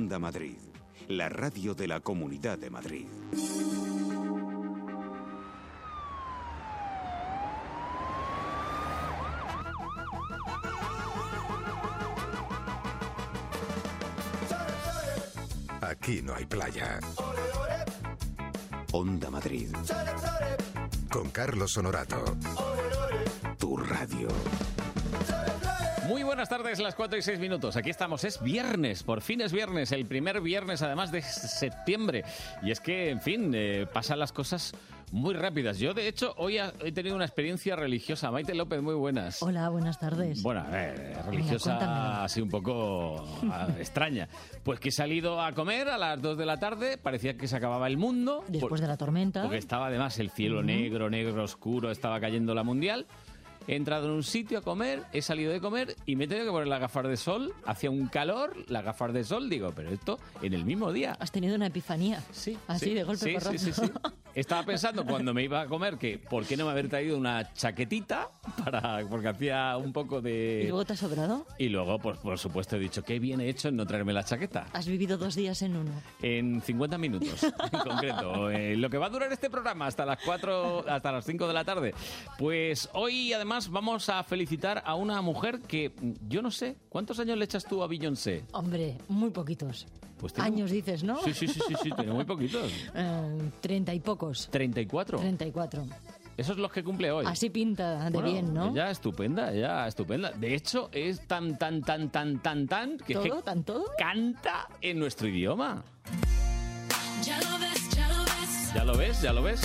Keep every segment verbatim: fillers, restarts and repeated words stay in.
Onda Madrid, la radio de la Comunidad de Madrid. Aquí no hay playa. Onda Madrid. Con Carlos Honorato. Tu radio. Muy buenas tardes, las cuatro y seis minutos. Aquí estamos, es viernes, por fin es viernes, el primer viernes además de septiembre. Y es que, en fin, eh, pasan las cosas muy rápidas. Yo, de hecho, hoy he tenido una experiencia religiosa. Maite López, muy buenas. Hola, buenas tardes. Bueno, a ver, religiosa. Venga, así un poco extraña. Pues que he salido a comer a las dos de la tarde, parecía que se acababa el mundo. Después por, de la tormenta. Porque estaba además el cielo uh-huh. negro, negro, oscuro, estaba cayendo la mundial. He entrado en un sitio a comer, he salido de comer y me he tenido que poner las gafas de sol. Hacía un calor, las gafas de sol, digo, pero esto en el mismo día. ¿Has tenido una epifanía? Sí. Así, sí, de golpe sí, porrazo. Sí, sí, sí. Estaba pensando cuando me iba a comer que ¿por qué no me haber traído una chaquetita? para porque hacía un poco de... ¿Y luego te ha sobrado? Y luego, pues por supuesto, he dicho, qué bien he hecho en no traerme la chaqueta. Has vivido dos días en uno. En cincuenta minutos, en concreto. Eh, lo que va a durar este programa hasta las cuatro, hasta las cinco de la tarde. Pues hoy, además, vamos a felicitar a una mujer que, yo no sé, ¿cuántos años le echas tú a Beyoncé? Hombre, muy poquitos. Pues tiene... Años dices, ¿no? Sí, sí, sí, sí, sí, tiene muy poquitos. Eh, treinta y pocos. ¿Treinta y cuatro? Treinta y cuatro. Eso es lo que cumple hoy. Así pinta de bueno, bien, ¿no? Ella estupenda, ella estupenda. De hecho, es tan, tan, tan, tan, tan, tan... que ¿Todo? que ¿Tan todo? Canta en nuestro idioma. Ya lo ves, ya lo ves. ¿Ya lo ves? ¿Ya lo ves?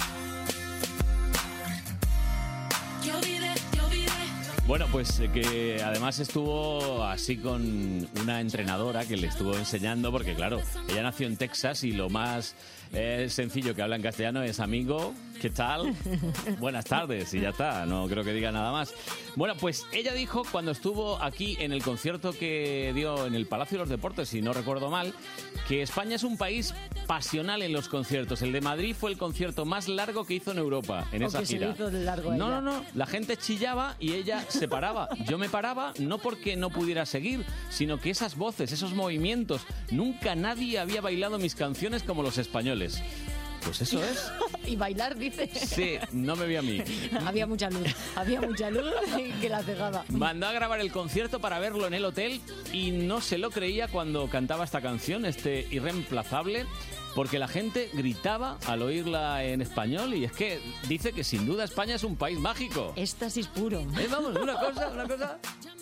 Yo olvidé, yo olvidé. Bueno, pues eh, que además estuvo así con una entrenadora que le estuvo enseñando, porque claro, ella nació en Texas y lo más eh, sencillo que habla en castellano es amigo, ¿qué tal? Buenas tardes y ya está, no creo que diga nada más. Bueno, pues ella dijo cuando estuvo aquí en el concierto que dio en el Palacio de los Deportes, si no recuerdo mal, que España es un país pasional en los conciertos. El de Madrid fue el concierto más largo que hizo en Europa, en ¿O esa que gira. se hizo de largo no, ella? no, no, la gente chillaba y ella se paraba. Yo me paraba no porque no pudiera seguir, sino que esas voces, esos movimientos, nunca nadie había bailado mis canciones como los españoles. Pues eso es. Y bailar, dice. Sí, no me vi a mí. Había mucha luz, había mucha luz que la cegaba. Mandó a grabar el concierto para verlo en el hotel y no se lo creía cuando cantaba esta canción, este Irreemplazable, porque la gente gritaba al oírla en español y es que dice que sin duda España es un país mágico. Éxtasis puro. ¿Eh? Vamos, una cosa, una cosa...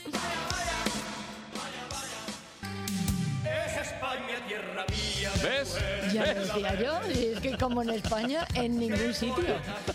Es España, tierra mía. ¿Ves? Ya lo decía yo, y es que como en España, en ningún sitio.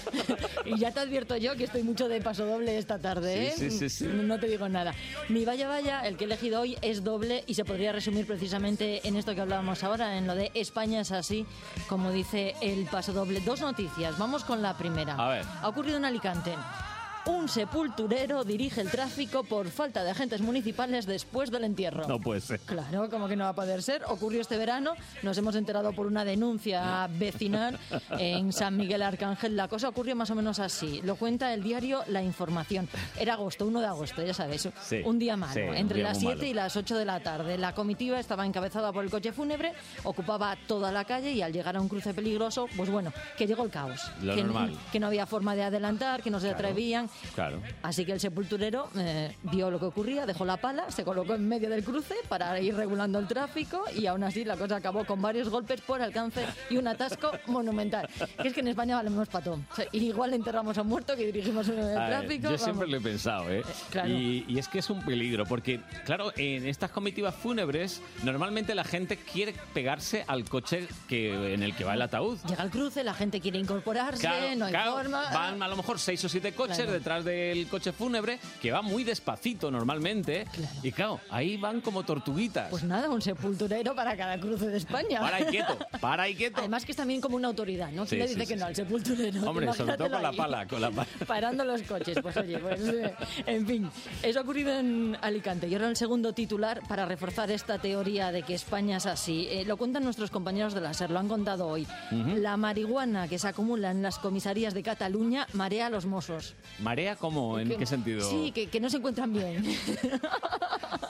Y ya te advierto yo que estoy mucho de paso doble esta tarde, ¿eh? Sí, sí, sí, sí. No te digo nada. Mi vaya vaya, el que he elegido hoy, es doble y se podría resumir precisamente en esto que hablábamos ahora, en lo de España es así, como dice el paso doble. Dos noticias, vamos con la primera. A ver. Ha ocurrido en Alicante. Un sepulturero dirige el tráfico por falta de agentes municipales después del entierro. No puede ser. Claro, como que no va a poder ser. Ocurrió este verano, nos hemos enterado por una denuncia vecinal en San Miguel Arcángel. La cosa ocurrió más o menos así. Lo cuenta el diario La Información. Era agosto, uno de agosto, ya sabes. Sí, un día malo, sí, un entre día las muy siete malo. y las ocho de la tarde. La comitiva estaba encabezada por el coche fúnebre, ocupaba toda la calle y al llegar a un cruce peligroso, pues bueno, que llegó el caos. Lo que, normal. que no había forma de adelantar, que no se Claro, atrevían. Claro. Así que el sepulturero eh, vio lo que ocurría, dejó la pala, se colocó en medio del cruce para ir regulando el tráfico y aún así la cosa acabó con varios golpes por alcance y un atasco monumental. Que es que en España valemos pato. O sea, igual enterramos a un muerto que dirigimos el A ver, tráfico. yo vamos. siempre lo he pensado, ¿eh? claro. Y, y es que es un peligro, porque, claro, en estas comitivas fúnebres, normalmente la gente quiere pegarse al coche que, en el que va el ataúd. Llega el cruce, la gente quiere incorporarse, Claro, no hay claro, forma. van a lo mejor seis o siete coches Claro. detrás del coche fúnebre, que va muy despacito normalmente, Claro. y claro, ahí van como tortuguitas. Pues nada, un sepulturero para cada cruce de España. Para ahí quieto, para ahí quieto. Además que es también como una autoridad, ¿no? Sí, ¿Quién le sí, dice sí, que no sí. al sepulturero? Hombre, sobre todo con la Imagínatelo pala, ahí. con la pala. Parando los coches, pues oye, pues eh, en fin, eso ha ocurrido en Alicante. Y ahora el segundo titular para reforzar esta teoría de que España es así. Eh, lo cuentan nuestros compañeros de la SER, lo han contado hoy. Ujú. La marihuana que se acumula en las comisarías de Cataluña marea a los mozos. ¿Marea cómo? ¿En Que- qué sentido? Sí, que, que no se encuentran bien.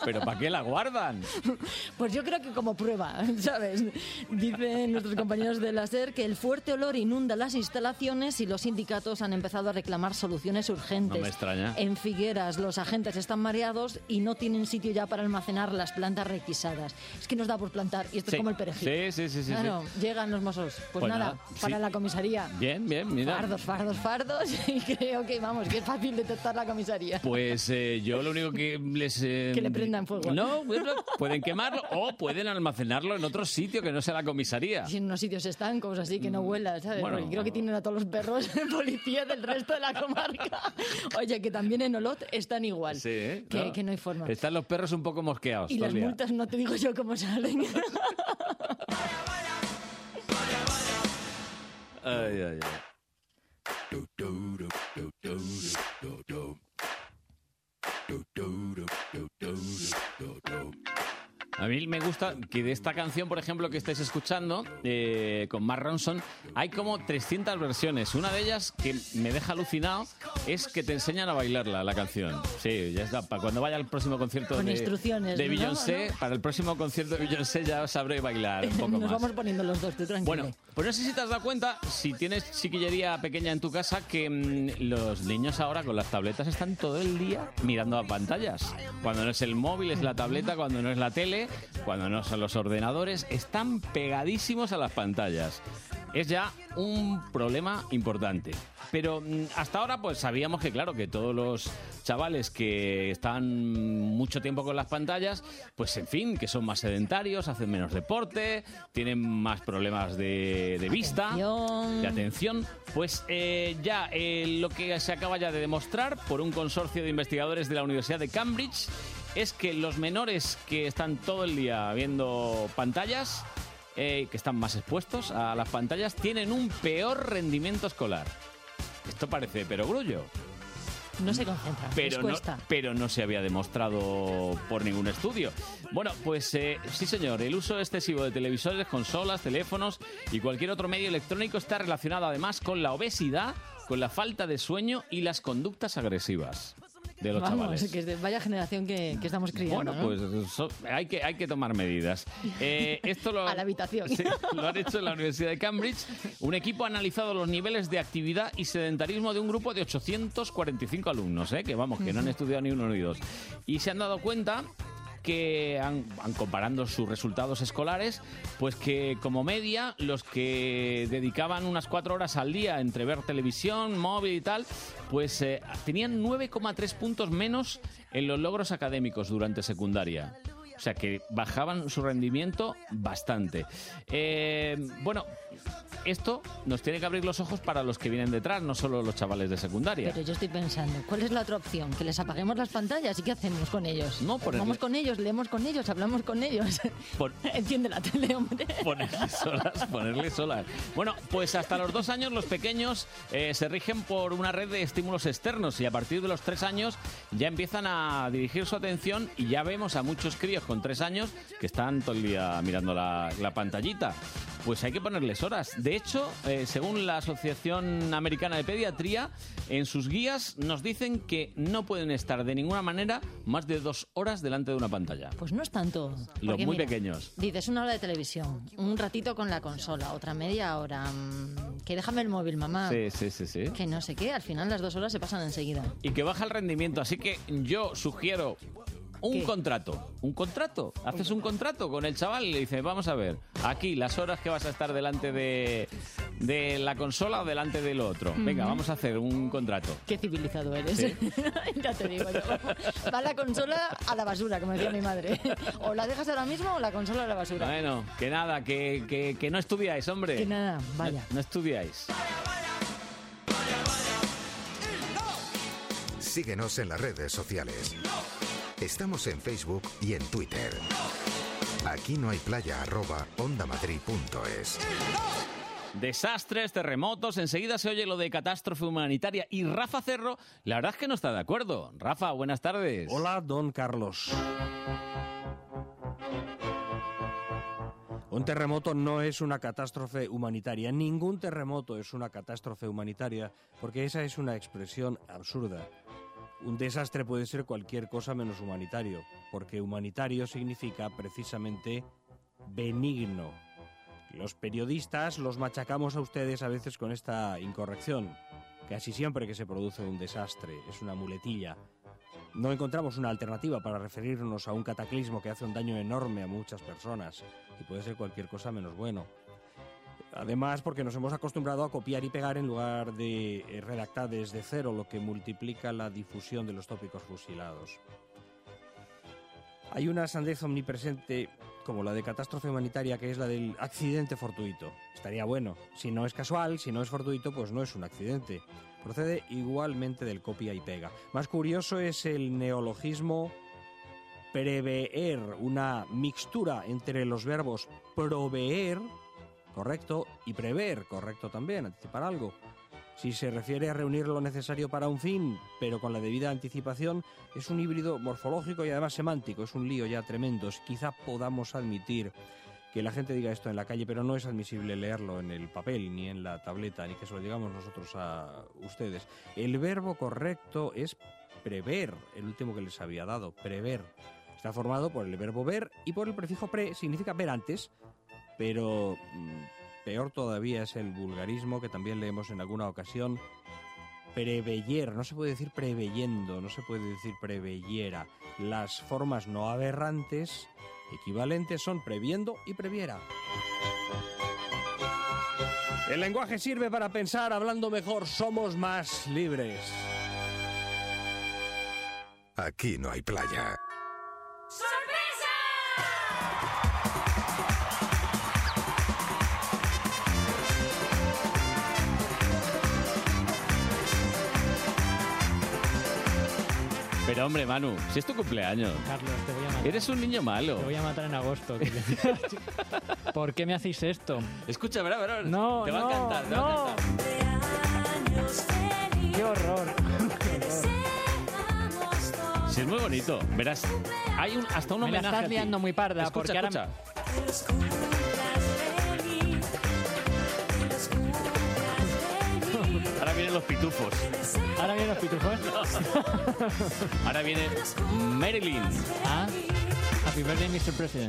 ¿Pero para qué la guardan? Pues yo creo que como prueba, ¿sabes? Dicen nuestros compañeros de la SER que el fuerte olor inunda las instalaciones y los sindicatos han empezado a reclamar soluciones urgentes. No me extraña. En Figueras los agentes están mareados y no tienen sitio ya para almacenar las plantas requisadas. Es que nos da por plantar y esto Sí. es como el perejil. Sí, sí, sí, sí, Claro, sí. llegan los mozos. Pues, Pues nada, nada, para sí. la comisaría. Bien, bien, mira. Fardos, fardos, fardos. Y creo que, vamos, que es fácil detectar la comisaría. Pues eh, yo lo único que les... eh, Que le prendan fuego. No, bueno, pueden quemarlo o pueden almacenarlo en otro sitio que no sea la comisaría. Y en unos sitios estancos, así que no huela, ¿sabes? Bueno. Porque creo que tienen a todos los perros de policía del resto de la comarca. Oye, que también en Olot están igual. Sí, ¿eh? Que, que no hay forma. Están los perros un poco mosqueados. Y todo las el día. multas no te digo yo cómo salen. Ay, ay, ay. A mí me gusta que de esta canción, por ejemplo, que estáis escuchando, eh, con Mark Ronson, hay como trescientas versiones. Una de ellas que me deja alucinado es que te enseñan a bailarla, la canción. Sí, ya está. Para cuando vaya al próximo concierto Con de, instrucciones, de ¿no? Beyoncé, ¿no? para el próximo concierto de Beyoncé ya sabré bailar un poco Nos más. vamos poniendo los dos, tú tranquilo. Bueno, pues no sé si te has dado cuenta, si tienes chiquillería pequeña en tu casa, que mm, los niños ahora con las tabletas están todo el día mirando a pantallas. Cuando no es el móvil, es la tableta, cuando no es la tele, cuando no son los ordenadores, están pegadísimos a las pantallas. Es ya un problema importante. Pero mm, hasta ahora pues sabíamos que, claro, que todos los chavales que están mucho tiempo con las pantallas, pues en fin, que son más sedentarios, hacen menos deporte, tienen más problemas de, de vista, Atención. de atención. Pues eh, ya eh, lo que se acaba ya de demostrar por un consorcio de investigadores de la Universidad de Cambridge es que los menores que están todo el día viendo pantallas, eh, que están más expuestos a las pantallas, tienen un peor rendimiento escolar. Esto parece perogrullo, No se concentran, les pero no, cuesta. pero no se había demostrado por ningún estudio. Bueno, pues eh, sí señor, el uso excesivo de televisores, consolas, teléfonos y cualquier otro medio electrónico está relacionado además con la obesidad, con la falta de sueño y las conductas agresivas de los Vamos, chavales. que es de- vaya generación que, que estamos criando, Bueno, ¿no? pues so- hay, que, hay que tomar medidas. Eh, esto lo, A la habitación. Sí, lo han hecho en la Universidad de Cambridge. Un equipo ha analizado los niveles de actividad y sedentarismo de un grupo de ochocientos cuarenta y cinco alumnos, ¿eh? que vamos, que no han estudiado ni uno ni dos. Y se han dado cuenta que han, han comparando sus resultados escolares, pues que como media los que dedicaban unas cuatro horas al día entre ver televisión, móvil y tal, pues eh, tenían nueve coma tres puntos menos en los logros académicos durante secundaria. O sea que bajaban su rendimiento bastante. Eh, bueno, esto nos tiene que abrir los ojos para los que vienen detrás, no solo los chavales de secundaria. Pero yo estoy pensando, ¿cuál es la otra opción? ¿Que les apaguemos las pantallas? ¿Y qué hacemos con ellos? No, ponerle- Vamos con ellos, leemos con ellos, hablamos con ellos. Por- Enciende la tele, hombre. Ponerle solas, ponerle solas. Bueno, pues hasta los dos años los pequeños eh, se rigen por una red de estímulos externos y a partir de los tres años ya empiezan a dirigir su atención y ya vemos a muchos críos con tres años que están todo el día mirando la, la pantallita. Pues hay que ponerles horas. De hecho, eh, según la Asociación Americana de Pediatría, en sus guías nos dicen que no pueden estar de ninguna manera más de dos horas delante de una pantalla. Pues no es tanto. Los Porque, muy mira, pequeños. Dices una hora de televisión, un ratito con la consola, otra media hora. mm, Que déjame el móvil, mamá. Sí, sí, sí, sí. Que no sé qué, al final las dos horas se pasan enseguida. Y que baja el rendimiento. Así que yo sugiero un ¿Qué? contrato. ¿Un contrato? Haces un contrato con el chaval y le dices, vamos a ver, aquí las horas que vas a estar delante de, de la consola o delante del otro. Venga, vamos a hacer un contrato. Qué civilizado eres. Sí. Ya te digo yo. Va la consola a la basura, como decía mi madre. O la dejas ahora mismo o la consola a la basura. Bueno, que nada, que, que, que no estudiáis, hombre. Que nada, vaya. No, no estudiáis. Síguenos en las redes sociales. Estamos en Facebook y en Twitter. Aquí no hay playa arroba ondamadrid punto es. Desastres, terremotos, enseguida se oye lo de catástrofe humanitaria y Rafa Cerro, la verdad es que no está de acuerdo. Rafa, buenas tardes. Hola, don Carlos. Un terremoto no es una catástrofe humanitaria. Ningún terremoto es una catástrofe humanitaria, porque esa es una expresión absurda. un desastre puede ser cualquier cosa menos humanitario, porque humanitario significa precisamente benigno. Los periodistas los machacamos a ustedes a veces con esta incorrección. Casi siempre que se produce un desastre es una muletilla. No encontramos una alternativa para referirnos a un cataclismo que hace un daño enorme a muchas personas y puede ser cualquier cosa menos bueno. Además, porque nos hemos acostumbrado a copiar y pegar en lugar de eh, redactar desde cero, lo que multiplica la difusión de los tópicos fusilados. Hay una sandez omnipresente como la de catástrofe humanitaria, que es la del accidente fortuito. Estaría bueno. Si no es casual, si no es fortuito, pues no es un accidente. Procede igualmente del copia y pega. Más curioso es el neologismo preveer, una mixtura entre los verbos proveer, correcto, y prever, correcto también, anticipar algo. Si se refiere a reunir lo necesario para un fin, pero con la debida anticipación, es un híbrido morfológico y además semántico, es un lío ya tremendo. Quizá podamos admitir que la gente diga esto en la calle, pero no es admisible leerlo en el papel, ni en la tableta, ni que se lo digamos nosotros a ustedes. El verbo correcto es prever, el último que les había dado, prever. Está formado por el verbo ver y por el prefijo pre, significa ver antes, pero peor todavía es el vulgarismo que también leemos en alguna ocasión, preveyer. No se puede decir preveyendo, no se puede decir preveyera. Las formas no aberrantes equivalentes son previendo y previera. El lenguaje sirve para pensar, hablando mejor somos más libres. Aquí no hay playa. Pero hombre, Manu, si es tu cumpleaños. Carlos, te voy a matar. Eres un niño malo. Te voy a matar en agosto. ¿Por qué me hacéis esto? Escucha, verá, verá. No, te va no, a encantar, te no. va a encantar. ¡Qué horror! Sí, es muy bonito. Verás, hay un, hasta un Me la homenaje estás a ti. liando muy parda. Escucha, porque ahora... escucha. Ahora vienen los pitufos. ¿Ahora vienen los pitufos? Ahora viene Marilyn. Ah, Happy birthday, mister President.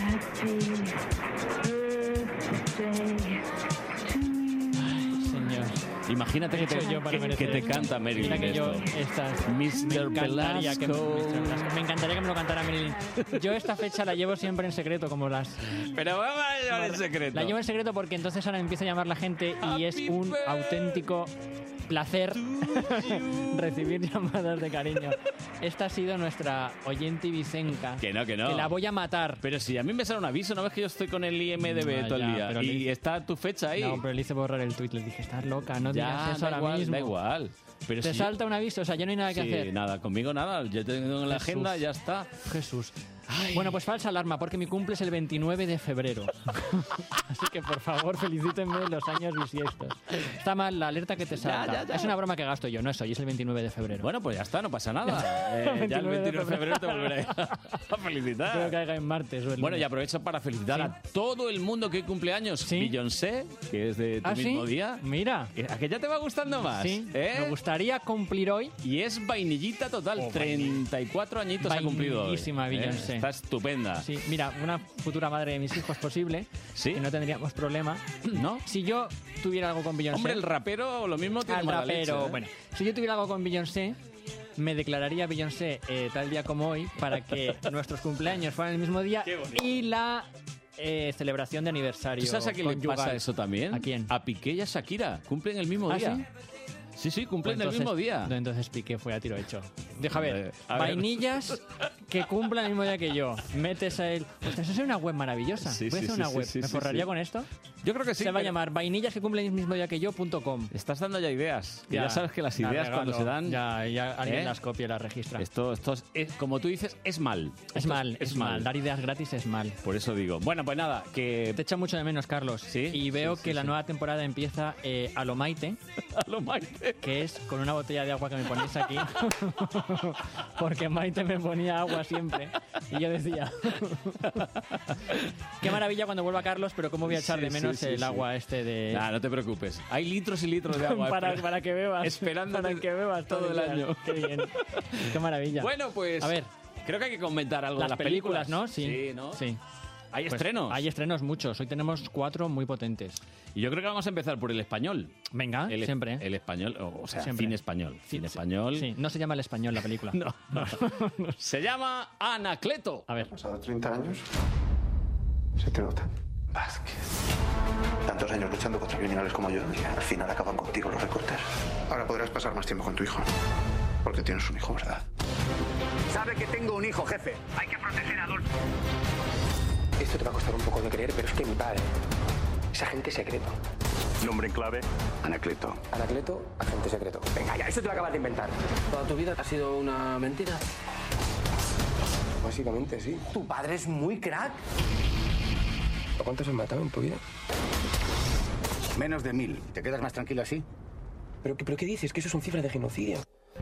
Ay, señor. Imagínate que te, He hecho yo para que, merecer que te esto. canta Marilyn. Mira que esto. yo estas... mister Me encantaría, que, Velasco. mister Velasco. Me encantaría que me lo cantara Marilyn. Yo esta fecha la llevo siempre en secreto, como las... Pero vamos a llevar en secreto. La llevo en secreto porque entonces ahora me empieza a llamar la gente y es un auténtico placer recibir llamadas de cariño. Esta ha sido nuestra oyente ibicenca. Que no, que no. Que la voy a matar. Pero si a mí me sale un aviso, ¿no ves que yo estoy con el I M D B No, todo el ya, día? pero Y le- está tu fecha ahí. No, pero le hice borrar el tuit. Le dije, estás loca, no digas ya, eso da ahora igual, mismo. da igual. Pero Te si salta un aviso, o sea, ya no hay nada que sí, hacer. nada, conmigo nada. Yo tengo en la Jesús. agenda, ya está. Jesús. Bueno, pues falsa alarma, porque mi cumple es el veintinueve de febrero. Así que, por favor, felicítenme los años bisiestos. Está mal la alerta que te salta. ya, ya. Es una broma que gasto yo, no es hoy, es el veintinueve de febrero. Bueno, pues ya está, no pasa nada. Eh, ya el veintinueve de veintinueve de febrero te volveré a felicitar. Espero que caiga en martes o el Bueno, y lunes. aprovecho para felicitar Sí. a todo el mundo que cumple años. Sí. Beyoncé, que es de tu ¿Ah, mismo sí? día. Mira. ¿A que ya te va gustando más? Sí, ¿Eh? me gustaría cumplir hoy. Y es vainillita total, Oh, treinta y cuatro añitos ha cumplido hoy. Vainillísima ¿eh? Beyoncé. Está estupenda. Sí, mira, una futura madre de mis hijos posible. ¿Sí? Y no tendríamos problema. ¿No? Si yo tuviera algo con Beyoncé... Hombre, el rapero lo mismo tiene al mala rapero, leche, ¿eh? bueno, si yo tuviera algo con Beyoncé, me declararía Beyoncé eh, tal día como hoy para que nuestros cumpleaños fueran el mismo día Qué bonito. y la eh, celebración de aniversario. ¿Tú sabes a quién le conyugal. pasa eso también? ¿A quién? A Piqué y a Shakira. Cumplen el mismo ¿Ah, día. sí? Sí, sí, cumplen Pues el mismo día. Entonces Piqué fue a tiro hecho. Deja ver, Eh, a ver. vainillas que cumplan el mismo día que yo. Metes a él. Ostras, eso es una web maravillosa. Sí, Voy a sí, hacer sí, una sí, web. sí, ¿Me sí, forraría sí. con esto? Yo creo que sí. Se va a pero llamar vainillas que cumplen el mismo día que yo punto com. Estás dando ya ideas. Que ya, sabes que las la ideas cuando se regalo. dan... Ya, ya alguien ¿eh? las copia y las registra. Esto, esto es, es- como tú dices, es mal. Es Esto mal, es, mal. Dar ideas gratis es mal. Por eso digo. Bueno, pues nada, que... Te echo mucho de menos, Carlos. Sí, Y veo sí, que sí, la sí. nueva temporada empieza eh, a lo Maite. A lo Maite. que es con una botella de agua que me ponéis aquí, porque Maite me ponía agua siempre, y yo decía, qué maravilla cuando vuelva Carlos, pero cómo voy a echar Sí, de menos sí, sí, el sí. agua este de... Nah, no te preocupes. Hay litros y litros de agua. para, espera- para que bebas, esperándote para que bebas todo el días. año. Qué bien, qué maravilla. Bueno, pues A ver, creo que hay que comentar algo las, de las películas, películas, ¿no? Sí, Sí, ¿no? sí. Hay Pues estrenos. Hay estrenos muchos. Hoy tenemos cuatro muy potentes. Y yo creo que vamos a empezar por el español. Venga, El, siempre. El español, o sea, Siempre. cine español. Sí, Cine sí. español. Sí, no se llama el español la película. No, no. Se llama Anacleto. A ver, Pasados treinta años, se te nota. Vázquez. Tantos años luchando contra criminales como yo y al final acaban contigo los recortes. Ahora podrás pasar más tiempo con tu hijo. Porque tienes un hijo, ¿verdad? Sabe que tengo un hijo, jefe. Hay que proteger a Adolfo. Esto te va a costar un poco de creer, pero es que mi padre es agente secreto. Nombre en clave, Anacleto. Anacleto, agente secreto. Venga, ya, eso te lo acabas de inventar. ¿Toda tu vida ha sido una mentira? Básicamente, sí. Tu padre es muy crack. ¿A cuántos has matado en tu vida? Menos de mil. ¿Te quedas más tranquilo así? ¿Pero, qué- pero qué dices? Que eso son cifras de genocidio.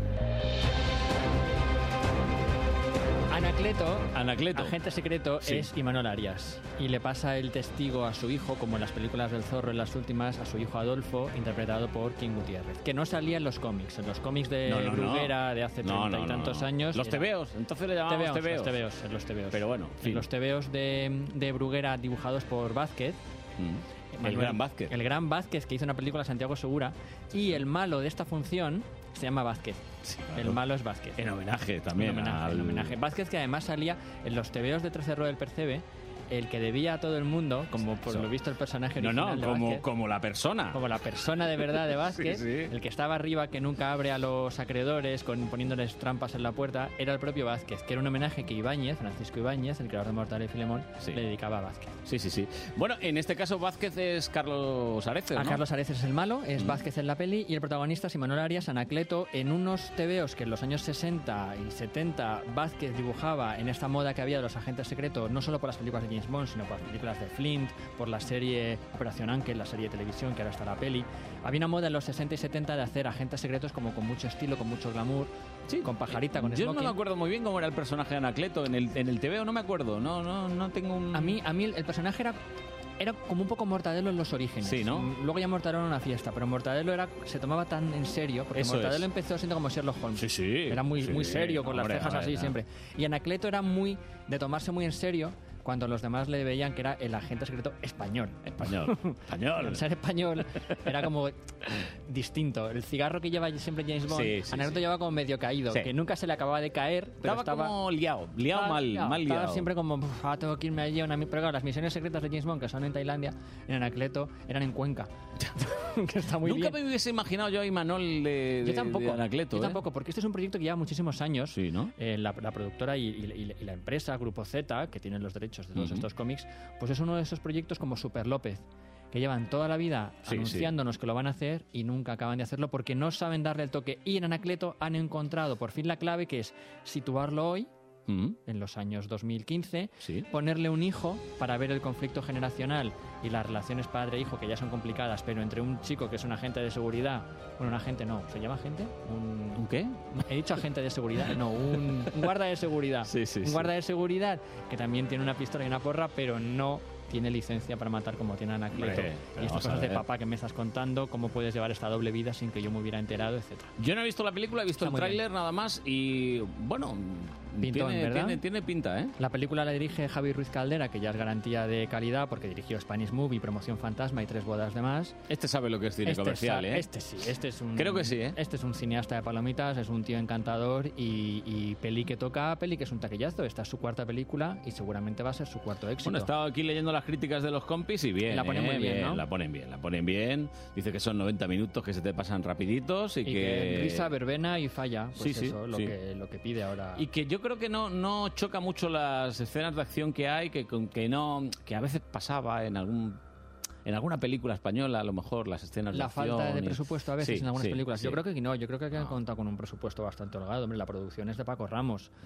Anacleto, Anacleto. agente secreto, Sí. es Imanol Arias. Y le pasa el testigo a su hijo, como en las películas del Zorro, en las últimas, a su hijo Adolfo, interpretado por King Gutiérrez. Que no salía en los cómics. En los cómics de No, no, no. Bruguera de hace No, treinta no, y no, tantos no. años. Los era- tebeos. Entonces le llamamos Tebeos, tebeos. Los tebeos, en los tebeos. Pero bueno, en En fin. los tebeos de, de Bruguera dibujados por Vázquez. Mm. El Manuel- gran Vázquez. El gran Vázquez, que hizo una película, Santiago Segura. Y el malo de esta función se llama Vázquez. claro. El malo es Vázquez. En homenaje también. En homenaje, al- en homenaje. Vázquez, que además salía en los tebeos de Trece del Percebe, el que debía a todo el mundo, como por Eso. lo visto el personaje No, original no, de como, Vázquez, como la persona. como la persona de verdad de Vázquez, Sí, sí. el que estaba arriba, que nunca abre a los acreedores con, poniéndoles trampas en la puerta, era el propio Vázquez, que era un homenaje que Ibáñez, Francisco Ibáñez, el creador de Mortadelo y Filemón, Sí. le dedicaba a Vázquez. Sí, sí, sí. Bueno, en este caso Vázquez es Carlos Areces, A ¿no? Carlos Areces es el malo, es Mm. Vázquez en la peli, y el protagonista es Imanol Arias, Anacleto, en unos tebeos que en los años sesenta y setenta Vázquez dibujaba en esta moda que había de los agentes secretos, no solo por las películas de James Bond, sino por las películas de Flint, por la serie Operación Ángel, la serie de televisión, que ahora está la peli. Había una moda en los sesenta y setenta de hacer agentes secretos como con mucho estilo, con mucho glamour, con pajarita, con Yo smoking. no me acuerdo muy bien cómo era el personaje de Anacleto. En el, en el tebeo no me acuerdo. No, no, no tengo un... A mí, a mí el personaje era era como un poco Mortadelo en los orígenes. Sí, ¿no? Mm, Luego ya Mortadelo era una fiesta, pero Mortadelo era, se tomaba tan en serio, porque Eso Mortadelo es. empezó siendo como Sherlock Holmes. Sí, sí. Era muy, sí, muy serio, con hombre, las cejas hombre, así no. siempre. Y Anacleto era muy de tomarse muy en serio cuando los demás le veían que era el agente secreto español. Español. Español. Al ser español era como distinto. El cigarro que lleva siempre James Bond, Sí, sí, Anacleto sí. llevaba como medio caído, Sí. que nunca se le acababa de caer, pero Estaba, estaba... como liado. Liado Estaba mal, liado, mal estaba liado. siempre como, "Uf, ah, tengo que irme allí a una... mi-". Pero claro, las misiones secretas de James Bond, que son en Tailandia, en Anacleto, eran en Cuenca. que está muy Nunca bien. me hubiese imaginado yo a Imanol de, de, Yo tampoco, de Anacleto. yo ¿eh? tampoco, porque este es un proyecto que lleva muchísimos años. Sí, ¿no? Eh, la, la productora y, y- y la empresa, Grupo Z, que tienen los derechos de todos Ujú. estos cómics, pues es uno de esos proyectos como Super López, que llevan toda la vida Sí, anunciándonos que lo van a hacer y nunca acaban de hacerlo porque no saben darle el toque. Y en Anacleto han encontrado por fin la clave, que es situarlo hoy, Mm, en los años dos mil quince, sí. ponerle un hijo para ver el conflicto generacional y las relaciones padre-hijo, que ya son complicadas, pero entre un chico que es un agente de seguridad, bueno, un agente no, ¿se llama agente? Un, ¿Un qué? He dicho agente de seguridad, no, un, un guarda de seguridad. Sí, sí, un sí. guarda de seguridad que también tiene una pistola y una porra, pero no tiene licencia para matar como tiene Anacleto. Hombre, pero y estas vamos a cosas de ver. papá que me estás contando, cómo puedes llevar esta doble vida sin que yo me hubiera enterado, etcétera. Yo no he visto la película, he visto Está el muy bien. tráiler nada más y, bueno, Pintón, tiene, ¿verdad? tiene, tiene pinta, ¿eh? La película la dirige Javi Ruiz Caldera, que ya es garantía de calidad porque dirigió Spanish Movie, Promoción Fantasma y Tres bodas de más. Este sabe lo que es cine comercial, sa- ¿eh? Este sí, este es un... Creo que sí, ¿eh? Este es un cineasta de palomitas, es un tío encantador y, y peli que toca, peli que es un taquillazo. Esta es su cuarta película y seguramente va a ser su cuarto éxito. Bueno, he estado aquí leyendo las críticas de los compis y bien, La ponen ¿eh? muy bien, ¿no? La ponen bien, la ponen bien. Dice que son noventa minutos que se te pasan rapiditos y, Y que... que risa, verbena y falla. Pues Sí, sí, eso, lo, sí. que, lo que pide ahora. Y que yo creo que no, no choca mucho las escenas de acción que hay, que, con- que no que a veces pasaba en algún en alguna película española, a lo mejor las escenas de La acción. falta de y- presupuesto a veces Sí, en algunas sí, películas. Yo sí. creo que no, yo creo que han contado con un presupuesto bastante holgado. Hombre, la producción es de Paco Ramos.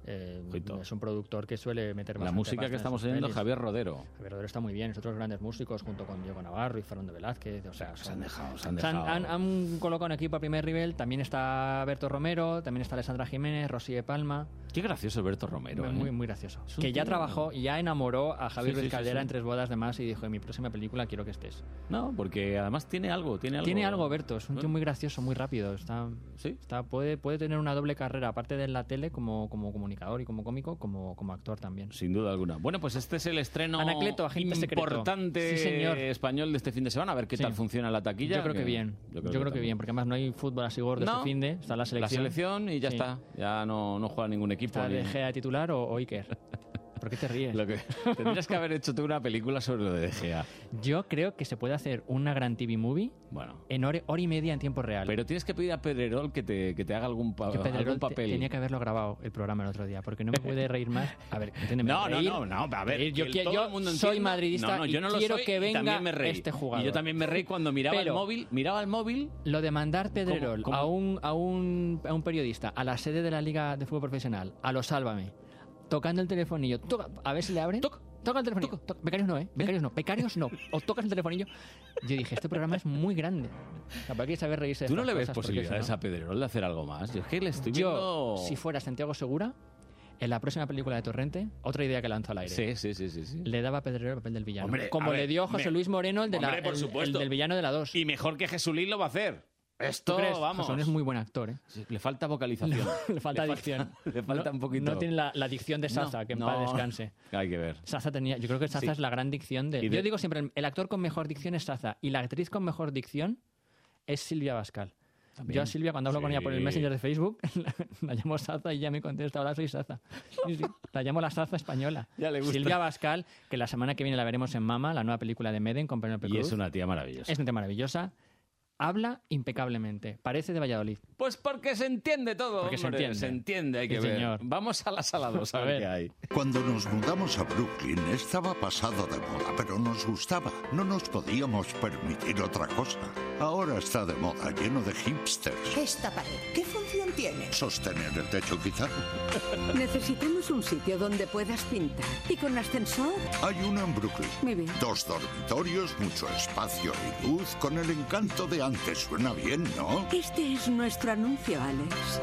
Eh, es un productor que suele meter La bastante música pasta que en estamos sus oyendo, pelis. Javier Rodero. Javier Rodero está muy bien, es otros grandes músicos junto con Diego Navarro y Fernando Velázquez. O sea, Se han dejado, se han se han, dejado. han- han colocado un equipo a primer nivel. También está Berto Romero, también está Alessandra Jiménez, Rosy de Palma. Qué gracioso Berto Romero. Muy, ¿eh? muy, muy gracioso. Es un Que ya tío- trabajó y ya enamoró a Javier Sí, sí, Ruiz sí, Caldera sí. en Tres bodas de más y dijo, en mi próxima película quiero que estés. No, porque además tiene algo, tiene algo. Tiene algo, Berto, es un tío muy gracioso, muy rápido. Está, ¿Sí? está, puede, puede tener una doble carrera, aparte de la tele, como, como comunicador y como cómico, como, como actor también. Sin duda alguna. Bueno, pues este es el estreno Anacleto, agente secreto. importante Sí, señor. español de este fin de semana. A ver qué Sí. tal funciona la taquilla. Yo creo que bien. Yo creo, que, también. bien, porque además no hay fútbol así gordo No. este fin de. Está la selección. La selección y ya Sí. está. Ya no, no juega ningún equipo. ¿Está ni- De Gea titular o, o Iker? ¿Por qué te ríes? Lo que... Tendrías que haber hecho tú una película sobre lo de De Gea. Yo creo que se puede hacer una gran T V movie Bueno. en hora, hora y media en tiempo real. Pero tienes que pedir a Pedrerol que te, que te haga algún, pa- que Pedrerol algún te- papel. tenía que haberlo grabado el programa el otro día, porque no me puede reír más. A ver, entiéndeme. No, no, reír- no, no, a ver, reír. Yo, que qui- todo yo el mundo soy entienda. madridista No, no, yo no y lo quiero soy que y venga también me reí. este jugador. Y yo también me reí cuando miraba Pero- el móvil, miraba el móvil. Lo de mandar Pedrerol ¿Cómo- cómo? A, un, a, un, a un periodista a la sede de la Liga de Fútbol Profesional, a lo Sálvame, tocando el telefonillo, toca, a ver si le abren. Toca, toca el telefonillo. Toca. Becarios no, ¿eh? Becarios no. Becarios no. O tocas el telefonillo. Yo dije, este programa es muy grande. Capaz que saber reírse de ¿Tú no estas le ves cosas, porque posibilidades si no- a Pedrerol de hacer algo más? Yo es que le estoy Yo, viendo... si fuera Santiago Segura, en la próxima película de Torrente, otra idea que lanzó al aire. Sí, sí, sí, sí, sí. Le daba a Pedrerol el papel del villano. Hombre, como a le ver, dio José me- Luis Moreno el, de la, Hombre, por el- supuesto. el del villano de la dos. Y mejor que Jesulín lo va a hacer. Esto, ¿Tú crees? vamos. José Luis es muy buen actor, ¿eh? Sí, le falta vocalización. Le falta dicción. Le falta No- un poquito. No tiene la, la dicción de Saza, No, que en no. paz descanse. Hay que ver. Saza tenía, yo creo que Saza Sí. es la gran dicción de, Y de- Yo digo siempre, el, el actor con mejor dicción es Saza y la actriz con mejor dicción es Silvia Bascal. También. Yo a Silvia, cuando hablo con ella por el Sí. Messenger de Facebook, la, la llamo Saza y ya me contesta, hola, soy Saza. Sí, sí, la llamo la Saza española. Ya le gusta. Silvia Bascal, que la semana que viene la veremos en Mama, la nueva película de Meden con Penélope Y Cruz. es una tía maravillosa. Es una tía maravillosa. Habla impecablemente. Parece de Valladolid. Pues porque se entiende todo, Porque se hombre, entiende. se entiende, hay que Sí, ver. señor. Vamos a la sala dos a, A ver ver. qué hay. Cuando nos mudamos a Brooklyn estaba pasado de moda, pero nos gustaba. No nos podíamos permitir otra cosa. Ahora está de moda, lleno de hipsters. Esta pared, ¿qué función tiene? Sostener el techo, quizá. Necesitamos un sitio donde puedas pintar. ¿Y con ascensor? Hay uno en Brooklyn. Muy bien. Dos dormitorios, mucho espacio y luz, con el encanto de antes. Suena bien, ¿no? Este es nuestro anuncio, Alex.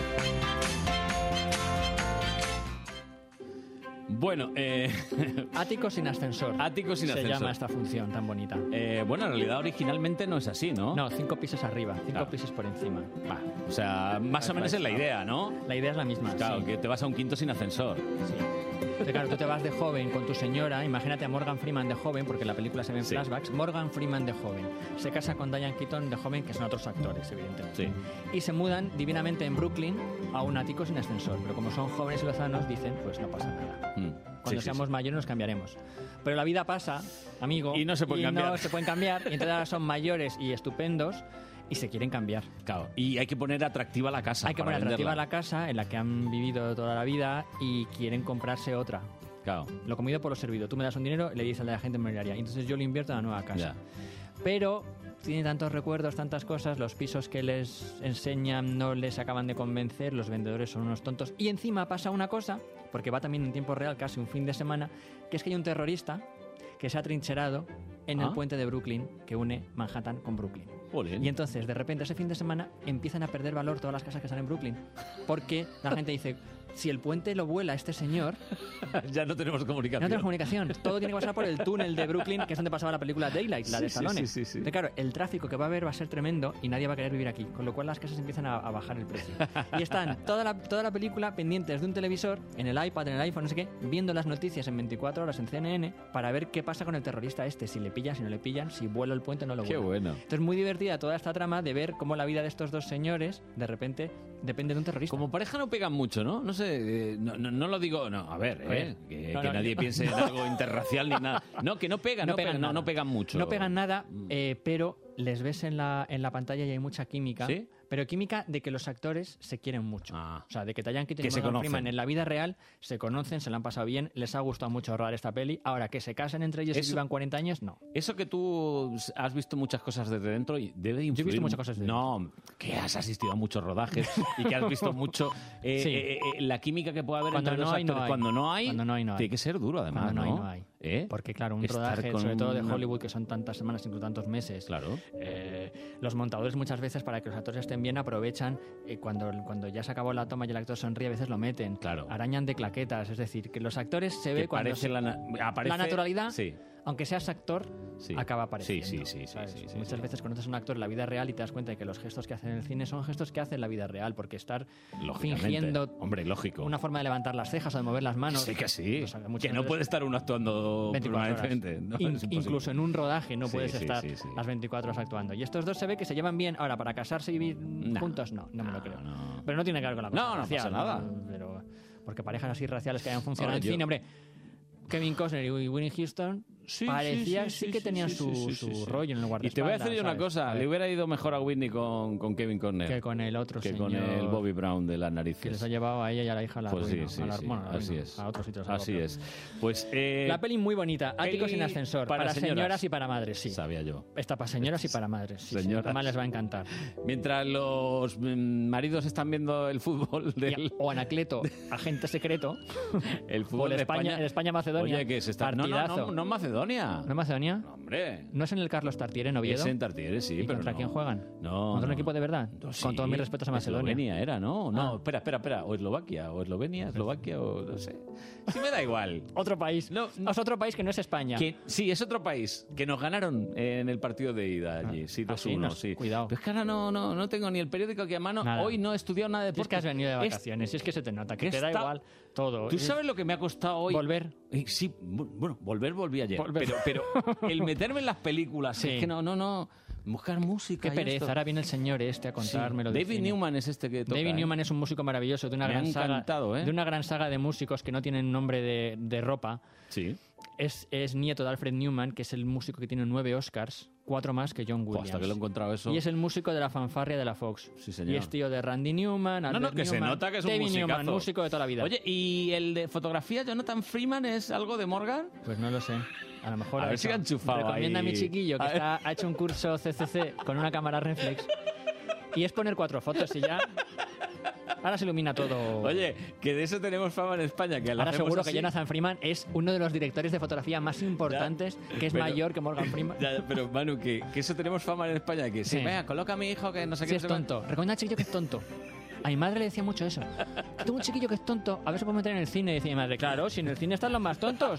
Bueno, eh, Ático sin ascensor. Ático sin Se ascensor. llama esta función tan bonita. eh, bueno, en realidad originalmente no es así, ¿no? No, cinco pisos arriba, cinco Claro. pisos por encima. Va, o sea, más o menos es la idea, ¿no? La idea es la misma. Claro, sí. que te vas a un quinto sin ascensor. Sí. Entonces, claro, tú te vas de joven con tu señora, imagínate a Morgan Freeman de joven, porque en la película se ven Sí. flashbacks, Morgan Freeman de joven. Se casa con Diane Keaton de joven, que son otros actores, evidentemente. Sí. Y se mudan divinamente en Brooklyn a un ático sin ascensor. Pero como son jóvenes y lozanos, dicen, pues no pasa nada. Mm. Cuando Sí, sí, seamos sí. mayores nos cambiaremos. Pero la vida pasa, amigo. Y no se pueden cambiar. no se pueden cambiar. Y entonces ahora son mayores y estupendos y se quieren cambiar. Claro, y hay que poner atractiva la casa. Hay que para poner atractiva venderla. la casa en la que han vivido toda la vida y quieren comprarse otra. Claro. Lo comido por lo servido. Tú me das un dinero y le dices a la gente inmobiliaria. Y entonces yo lo invierto en la nueva casa. Ya. Pero tiene tantos recuerdos, tantas cosas, los pisos que les enseñan no les acaban de convencer, los vendedores son unos tontos. Y encima pasa una cosa, porque va también en tiempo real, casi un fin de semana, que es que hay un terrorista que se ha trincherado en Ah. el puente de Brooklyn que une Manhattan con Brooklyn. Jolín. Y entonces, de repente, ese fin de semana empiezan a perder valor todas las casas que están en Brooklyn. Porque la gente dice, si el puente lo vuela este señor, ya no tenemos comunicación. no tenemos comunicación. Todo tiene que pasar por el túnel de Brooklyn, que es donde pasaba la película Daylight, la Sí, de sí, Stallone. sí, sí, sí. Entonces, claro, el tráfico que va a haber va a ser tremendo y nadie va a querer vivir aquí. Con lo cual las casas empiezan a, a bajar el precio. Y están toda la, toda la película pendientes de un televisor, en el iPad, en el iPhone, no sé qué, viendo las noticias en veinticuatro horas en C N N para ver qué pasa con el terrorista este, si le pillan, si no le pillan, si vuela el puente o no lo vuela. Qué bueno. Entonces, muy divertida toda esta trama de ver cómo la vida de estos dos señores, de repente, depende de un terrorista. Como pareja no pegan mucho, ¿no? No sé, eh, no, no, no lo digo, no, a ver, A ver. eh, que, No, que no, nadie no. piense en algo interracial ni nada. No, que no pegan, no, pegan, no, nada. no pegan mucho. No pegan nada, eh, pero les ves en la, en la pantalla y hay mucha química. ¿Sí? Pero química de que los actores se quieren mucho. Ah. O sea, de que Diane Keaton Que y se Morgan conocen. Freeman en la vida real se conocen, se lo han pasado bien, les ha gustado mucho rodar esta peli. Ahora, que se casen entre ellos Eso- y vivan cuarenta años, no. Eso que tú has visto muchas cosas desde dentro y debe influir. Yo he visto muchas cosas desde No, que has asistido a muchos rodajes y que has visto mucho eh, Sí. eh, eh, la química que puede haber Cuando entre no los hay, no actores. hay. Cuando no hay, Cuando no hay, no hay. tiene que ser duro además, Cuando no hay, ¿no? no hay. ¿Eh? Porque claro, un Estar rodaje, con sobre todo de una- Hollywood, que son tantas semanas, incluso tantos meses, Claro. eh, los montadores muchas veces, para que los actores estén bien, aprovechan eh, cuando, cuando ya se acabó la toma y el actor sonríe, a veces lo meten. Claro. Arañan de claquetas, es decir, que los actores se ve Que cuando parece se- la na- aparece- la naturalidad, Sí. aunque seas actor, Sí. acaba apareciendo. Sí, sí, sí, sí, ¿sabes? sí, sí, Muchas sí. veces conoces a un actor en la vida real y te das cuenta de que los gestos que hacen en el cine son gestos que hace en la vida real, porque estar Lógicamente. fingiendo Hombre, lógico. una forma de levantar las cejas o de mover las manos. Sí, que sí. O sea, que muchas que no veces- puede estar uno actuando veinticuatro horas. permanentemente. ¿no? In- Es imposible. incluso en un rodaje no Sí, puedes sí, estar sí, sí. las veinticuatro horas actuando. Y estos dos se ve que se llevan bien. Ahora, para casarse y vivir juntos, no, no me lo creo. Pero no tiene que ver con la cosa No, no racial, pasa nada. Pero, porque parejas así raciales que hayan funcionado Ahora, en yo- cine, hombre, Kevin Costner y Whitney Houston Sí, parecía sí, sí, sí, que sí, tenían sí, su, sí, sí, su sí, sí. rollo en el Y guardaespaldas. te voy a decir yo una ¿sabes? cosa, A le ver, hubiera ido mejor a Whitney con, con Kevin Costner. que con el otro que señor con el Bobby Brown de las narices. que les ha llevado a ella y a la hija a la Pues sí, ruina, sí, a la- sí, bueno, a la así ruina, es. a otros sitios. Así es. Pues eh, La peli muy bonita, áticos peli sin ascensor, para para, señoras. señoras y para madres, sí. sabía yo. Está para señoras y para madres, sí, sí, Señoras. además les va a encantar. Mientras los mm, maridos están viendo el fútbol del O Anacleto, agente secreto, el o fútbol el de España, España. el España-Macedonia. Oye, que se está no, no, partidazo. no, no en Macedonia. ¿No es Macedonia? No, hombre. ¿No es en el Carlos Tartiere en Oviedo? Es en Tartiere, sí, ¿Y pero contra no. quién juegan? No. ¿Contra un no. equipo de verdad? No, sí. Con todos mis respetos a Macedonia. Eslovenia era, ¿no? No, Ah. espera, espera, espera. O Eslovaquia, o Eslovenia, Eslovaquia, o no sé. Sí me da igual. Otro país. No, no. Es otro país que no es España. Que, sí, es otro país. Que nos ganaron en el partido de ida allí. Sí, Ah, dos sí, uno, nos- sí. cuidado. Pero es que ahora no, no, no tengo ni el periódico aquí a mano. Nada. Hoy no he estudiado nada de Si es deporte. que has venido de Es- vacaciones, si es que se te nota, que que te da está- igual todo. ¿Tú Es- sabes lo que me ha costado hoy? Volver. Eh, Sí, bu- bueno, volver volví ayer. Volver. Pero, pero el meterme en las películas, Sí. es que no, no, no. Buscar música. Qué y pereza, esto. ahora viene el señor este a Sí. contármelo. del David cine. Newman es este que toca. David ¿eh? Newman es un músico maravilloso de una Me gran ha saga, encantado, ¿eh? de una gran saga de músicos que no tienen nombre de, de ropa. Sí. Es, es nieto de Alfred Newman, que es el músico que tiene nueve Oscars, cuatro más que John Jo, Williams. hasta que lo he encontrado eso. Y es el músico de la fanfarria de la Fox. Sí, señor. Y es tío de Randy Newman, No, no, Albert que se Newman, nota que es un David musicazo. Newman, músico de toda la vida. Oye, ¿y el de fotografía, Jonathan Freeman, es algo de Morgan? Pues no lo sé. A lo mejor A ha ver si hecho- ha enchufado Recomienda ahí. a mi chiquillo que A ver. está- ha hecho un curso C C C con una cámara reflex. Y es poner cuatro fotos y ya. Ahora se ilumina todo. Oye, que de eso tenemos fama en España. Que lo Ahora hacemos seguro así. que Jonathan Freeman es uno de los directores de fotografía más importantes, que es pero- mayor que Morgan Freeman. Ya, pero Manu, que, que eso tenemos fama en España. Que sí, Sí. venga, coloca a mi hijo que no sé Sí, qué. es no sé cuánto. tonto. Recomienda al chiquillo que es tonto. A mi madre le decía mucho eso. Que tengo un chiquillo que es tonto, a ver si puedo meter en el cine. Decía mi madre, claro, si en el cine están los más tontos.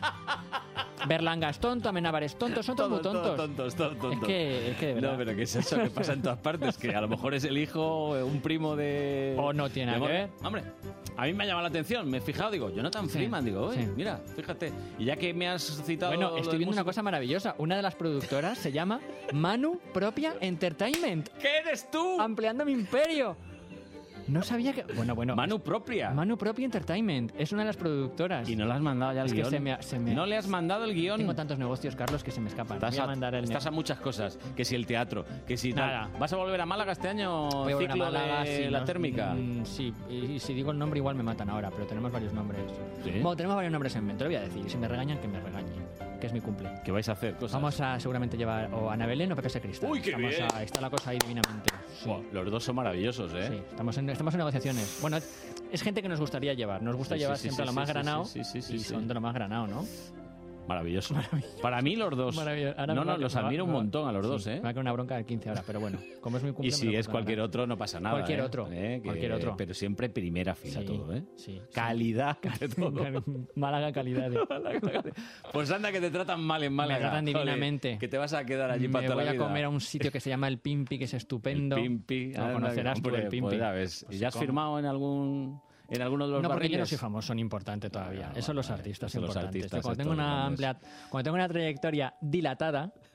Berlanga es tonto, Amenábar es tonto, son todos muy Todo, tontos. todo tontos, todo tontos. Es que, es que de verdad. No, pero que es eso que pasa en todas partes, que a lo mejor es el hijo, un primo de... O no tiene de nada que Morgan. ver. Hombre, a mí me ha llamado la atención, me he fijado, digo, Jonathan Sí, Freeman, digo, oye, sí. mira, fíjate. Y ya que me has citado... Bueno, lo estoy del viendo una músico- cosa maravillosa. Una de las productoras se llama Manu Propia Entertainment. ¿Qué eres tú? Ampliando mi imperio. No sabía que... Bueno, bueno. Manu Propia. Manu Propia Entertainment. Es una de las productoras. Y no le has mandado ya el Es que guión. se me ha- se me ha- No le has mandado el guión. Tengo tantos negocios, Carlos, que se me escapan. Estás, Voy a a, mandar el... estás a muchas cosas. Que si el teatro, que si tal. Nada. ¿Vas a volver a Málaga este año? Voy a volver a Ciclo Málaga, de sí, la ¿no? térmica. Mm, sí, y, y si digo el nombre igual me matan ahora, pero tenemos varios nombres. ¿Sí? Bueno, tenemos varios nombres en mente, lo voy a decir. Si me regañan, que me regañen, que es mi cumple. ¿Qué vais a hacer? Cosas. Vamos a seguramente llevar o Ana Belén o Pepe Sacristán. Uy, qué Estamos bien. a- está la cosa ahí divinamente. Sí. Buah, los dos son maravillosos, ¿eh? Sí, estamos en, estamos en negociaciones. Bueno, es gente que nos gustaría llevar. Nos gusta Sí, llevar sí, sí, siempre sí, a lo más sí, sí, granado. sí, sí, sí, y sí. son de lo más granado, ¿no? Maravilloso. Para mí los dos. Maravilloso. Ahora No, me va no, a- los me va- admiro un me va- montón a los sí, dos, ¿eh? Me va a quedar una bronca del quince ahora, pero bueno, como es mi cumple... Y si me lo es puedo cualquier ganar. otro, no pasa nada. Cualquier ¿eh? otro, ¿Eh? Que- cualquier otro. Pero siempre primera fila Sí, todo, ¿eh? sí, sí. Calidad de todo. Málaga calidad. de- Pues anda que te tratan mal en Málaga. Me tratan Joder, divinamente. que te vas a quedar allí para Me toda voy la a vida. comer a un sitio que se llama El Pimpi, que es estupendo. El Pimpi. Lo Anda, conocerás tú, hombre, El Pimpi. pues ya ves. Pues ¿Y ya has ¿cómo? firmado en algún en alguno de los No, porque yo no barriles? soy famoso ni importante todavía. Vale, Eso los vale, artistas eso los importantes. artistas Yo cuando tengo estos una grandes. amplia, cuando tengo una trayectoria dilatada,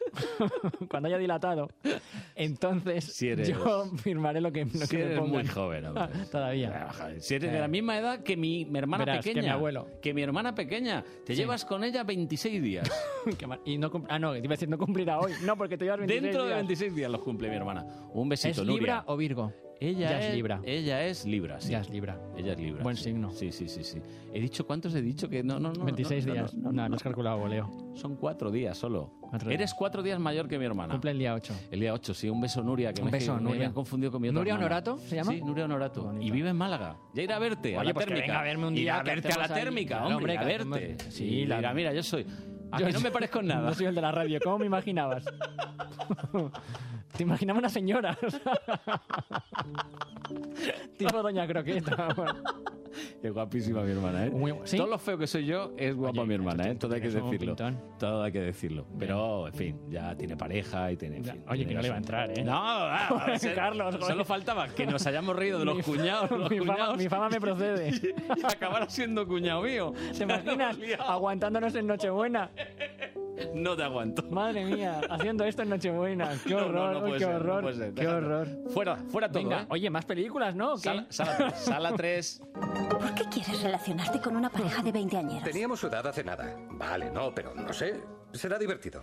cuando haya dilatado, entonces Si eres- yo firmaré lo que, lo Si que me eres pongan. muy joven, hombre. Todavía. Si eres de la misma edad que mi, mi hermana Verás, que pequeña. mi abuelo. Que mi hermana pequeña. Te Sí. llevas con ella veintiséis días. Qué mal. Y no cum- ah, no, te iba a decir no cumplirá hoy. No, porque te llevas veintiséis Dentro de días. veintiséis días los cumple mi hermana. Un besito, ¿Es Nuria. Libra o Virgo? Ella Ya es, es Libra. Ella es Libra, sí. Ya es Libra. Ella es Libra. Buen sí. signo. Sí, sí, sí, sí. He dicho, ¿cuántos he dicho? Que no, no, no. veintiséis no, no, días. No, No, no, no, no. has calculado, voleo. Son cuatro días solo. Cuatro Eres días. cuatro días mayor que mi hermana. Cumple el día ocho. El día ocho, sí. Un beso, Nuria. Que Un me, beso, me- Nuria. Me han confundido con mi otra ¿Nuria hermana. Honorato se llama? Sí, Nuria Honorato. Bonito. Y vive en Málaga. Ya irá a verte, a Oye, la pues que térmica. venga a verme un Irá día, a que verte a la hacemos ahí. térmica, Claro, hombre, hombre, a que hacemos- verte. Sí, Y la- dirá, mira, yo soy... A Yo que no soy- me parezco en nada. No soy el de la radio. ¿Cómo me imaginabas? Te imaginaba una señora. o sea, tipo Doña Croqueta. Qué guapísima mi hermana, ¿eh? Muy- ¿sí? Todo lo feo que soy yo es guapa Oye, mi hermana, ¿eh? Todo hay que tienes un decirlo. pintón. Todo hay que decirlo. Pero, en fin, ya tiene pareja y tiene... en Ya, fin, oye, tiene que no le va a asunto. entrar, ¿eh? No, ah, a ver, Carlos, solo joder. faltaba que nos hayamos reído de los Mi- cuñados, los mi, fama, cuñados, mi fama me procede. y acabara siendo cuñado mío. ¿Te imaginas? Aguantándonos en Nochebuena. No te aguanto. Madre mía, haciendo esto en Nochebuena. Qué No, no, horror, no uy, puede qué ser, no horror. puede ser. Qué Déjalo. horror. Fuera, fuera todo, Venga, ¿eh? oye, más películas, ¿no? ¿O qué? Sala, sala, sala tres. ¿Por qué quieres relacionarte con una pareja de veinteañeros? Teníamos su edad hace nada. Vale, no, pero no sé. Será divertido.